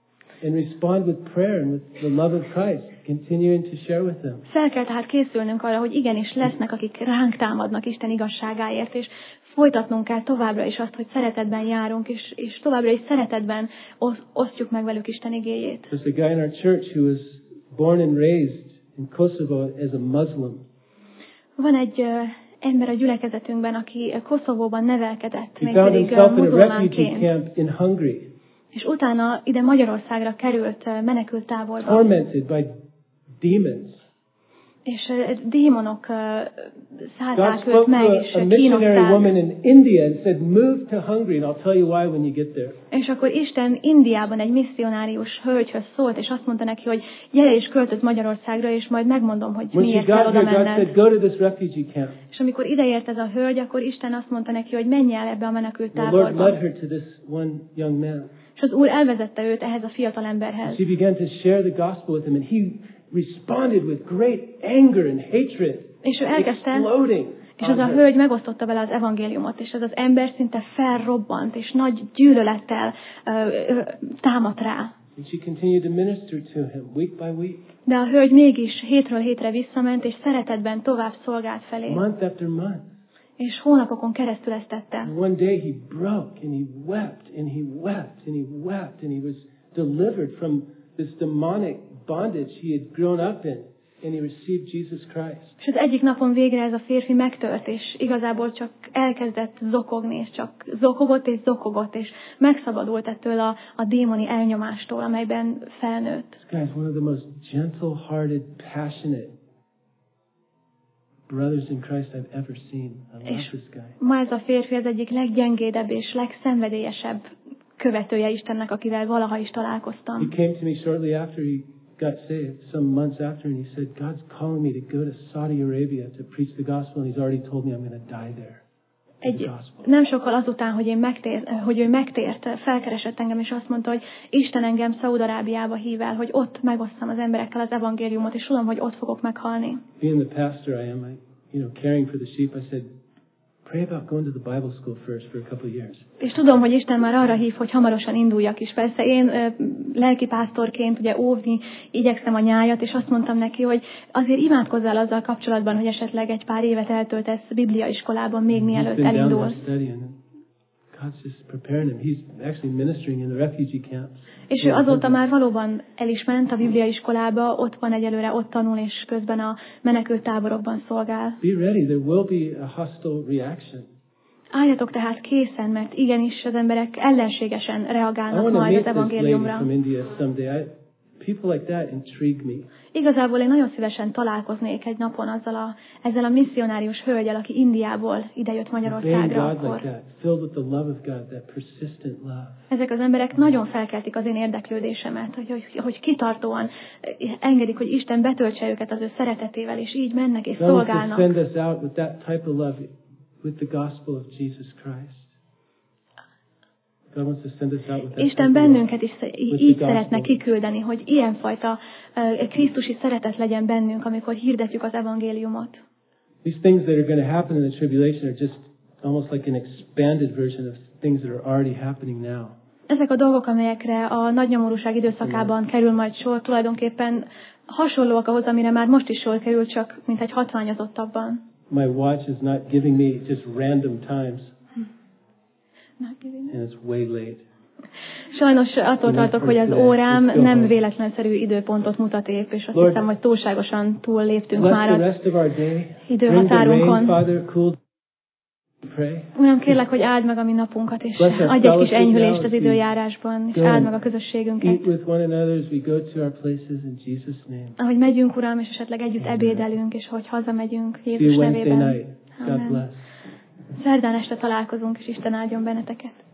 [SPEAKER 1] and respond with prayer and with the love of Christ, continuing to share with them.
[SPEAKER 2] Fel kell tehát készülnünk arra, hogy igenis lesznek, akik ránk támadnak Isten igazságáért, és folytatnunk kell továbbra is azt, hogy szeretetben járunk, és, és továbbra is szeretetben osztjuk meg velük Isten igéjét.
[SPEAKER 1] There's a guy in our church who was born and raised in Kosovo as a Muslim.
[SPEAKER 2] Van egy uh, ember a gyülekezetünkben, aki Koszovóban nevelkedett,
[SPEAKER 1] He found
[SPEAKER 2] mégpedig
[SPEAKER 1] himself
[SPEAKER 2] uh,
[SPEAKER 1] in a refugee
[SPEAKER 2] muzulmánként.
[SPEAKER 1] camp in Hungary,
[SPEAKER 2] És utána ide Magyarországra került uh, menekült táborba.
[SPEAKER 1] tormented by demons.
[SPEAKER 2] És uh, démonok uh,
[SPEAKER 1] God
[SPEAKER 2] szállták
[SPEAKER 1] spoke
[SPEAKER 2] őt meg,
[SPEAKER 1] to
[SPEAKER 2] és
[SPEAKER 1] a, a
[SPEAKER 2] uh,
[SPEAKER 1] missionary woman
[SPEAKER 2] kínozták.
[SPEAKER 1] in India and said, "Move to Hungary, and I'll tell you why when you get there."
[SPEAKER 2] És akkor Isten Indiában egy misszionárius hölgyhöz szólt, és azt mondta neki, hogy gyere és költöz Magyarországra, és majd megmondom, hogy
[SPEAKER 1] When she
[SPEAKER 2] miért kell
[SPEAKER 1] got
[SPEAKER 2] oda
[SPEAKER 1] here, God
[SPEAKER 2] menned.
[SPEAKER 1] said, "Go to this refugee camp."
[SPEAKER 2] És amikor ideért ez a hölgy, akkor Isten azt mondta neki, hogy menj el ebbe a menekült
[SPEAKER 1] The Lord
[SPEAKER 2] táborba.
[SPEAKER 1] led her to this one young man.
[SPEAKER 2] És az Úr elvezette őt ehhez a fiatal emberhez.
[SPEAKER 1] She began to share the gospel with him, and he responded with great anger and hatred,
[SPEAKER 2] És ő elkezdte,
[SPEAKER 1] exploding.
[SPEAKER 2] és az a hölgy megosztotta vele az evangéliumot, és az az ember szinte felrobbant, és nagy gyűlölettel uh, támadt rá.
[SPEAKER 1] And she continued to minister to him week by week,
[SPEAKER 2] De a hölgy mégis hétről hétre visszament, és szeretetben tovább szolgált felé.
[SPEAKER 1] month after month.
[SPEAKER 2] És hónapokon keresztül ezt tette.
[SPEAKER 1] And one day he broke and he wept and he wept and he wept and he was delivered from this demonic bondage he had grown up in, and he received Jesus Christ.
[SPEAKER 2] És az egyik napon végre ez a férfi megtört, és igazából csak elkezdett zokogni, és csak zokogott és zokogott, és megszabadult ettől a, a démoni elnyomástól, amelyben felnőtt.
[SPEAKER 1] This guy is one of the most gentle-hearted, passionate brothers in Christ I've ever seen. I love
[SPEAKER 2] És
[SPEAKER 1] this guy.
[SPEAKER 2] ma ez a férfi az egyik leggyengédebb és legszenvedélyesebb követője Istennek, akivel valaha is
[SPEAKER 1] He
[SPEAKER 2] találkoztam.
[SPEAKER 1] came to me shortly after he got saved, some months after, and he said, "God's calling me to go to Saudi Arabia to preach the gospel, and he's already told me I'm going to die there."
[SPEAKER 2] Egy, nem sokkal azután, hogy, én megtér, hogy ő megtért, felkeresett engem, és azt mondta, hogy Isten engem Szaúd-Arábiába hív el, hogy ott megosztam az emberekkel az evangéliumot, és tudom, hogy ott fogok meghalni.
[SPEAKER 1] Being the pastor I am, I, you know, caring for the sheep, I said, pray about going to the Bible school first for a couple of years.
[SPEAKER 2] És tudom, hogy Isten már arra hív, hogy hamarosan induljak is. Persze én ö, lelkipásztorként ugye óvni igyekszem a nyájat, és azt mondtam neki, hogy azért imádkozzál azzal kapcsolatban, hogy esetleg egy pár évet eltöltesz bibliaiskolában, még mielőtt elindulsz.
[SPEAKER 1] God's just preparing him. He's actually ministering in the refugee camps.
[SPEAKER 2] És ő azóta már valóban el is ment a bibliaiskolába, ott van egyelőre, ott tanul, és közben a menekült táborokban szolgál.
[SPEAKER 1] Be ready, there will be a hostile reaction.
[SPEAKER 2] Álljatok tehát készen, mert igenis az emberek ellenségesen reagálnak majd az evangéliumra.
[SPEAKER 1] People like that intrigue me.
[SPEAKER 2] Igazából én nagyon szívesen találkoznék egy napon azzal a, ezzel a misszionárius hölgyel, aki Indiából idejött Magyarországra akkor. Ezek az emberek nagyon felkeltik az én érdeklődésemet, hogy, hogy, hogy kitartóan engedik, hogy Isten betöltse őket az ő szeretetével, és így mennek és szolgálnak. Isten bennünket is így szeretne kiküldeni, hogy ilyenfajta uh, krisztusi szeretet legyen bennünk, amikor hirdetjük az evangéliumot.
[SPEAKER 1] These things that are going to happen in the tribulation are just almost like an expanded version of things that are already happening now.
[SPEAKER 2] Ezek a dolgok, amelyekre a nagynyomorúság időszakában kerül majd sor, tulajdonképpen hasonlóak ahhoz, amire már most is sor kerül, csak mint egy hatványozottabban.
[SPEAKER 1] My watch is not giving me just random times. And it's way late.
[SPEAKER 2] Sajnos attól tartok, hogy az órám nem véletlenszerű időpontot mutat épp, és azt hiszem, hogy túlságosan túl léptünk már az időhatárunkon. Uram, kérlek, hogy áld meg a mi napunkat, és adj egy kis enyhülést az időjárásban, és áld meg a közösségünket. Ahogy megyünk, Uram, és esetleg együtt ebédelünk, és hogy hazamegyünk Jézus nevében. Amen. Szerdán este találkozunk, és Isten áldjon benneteket.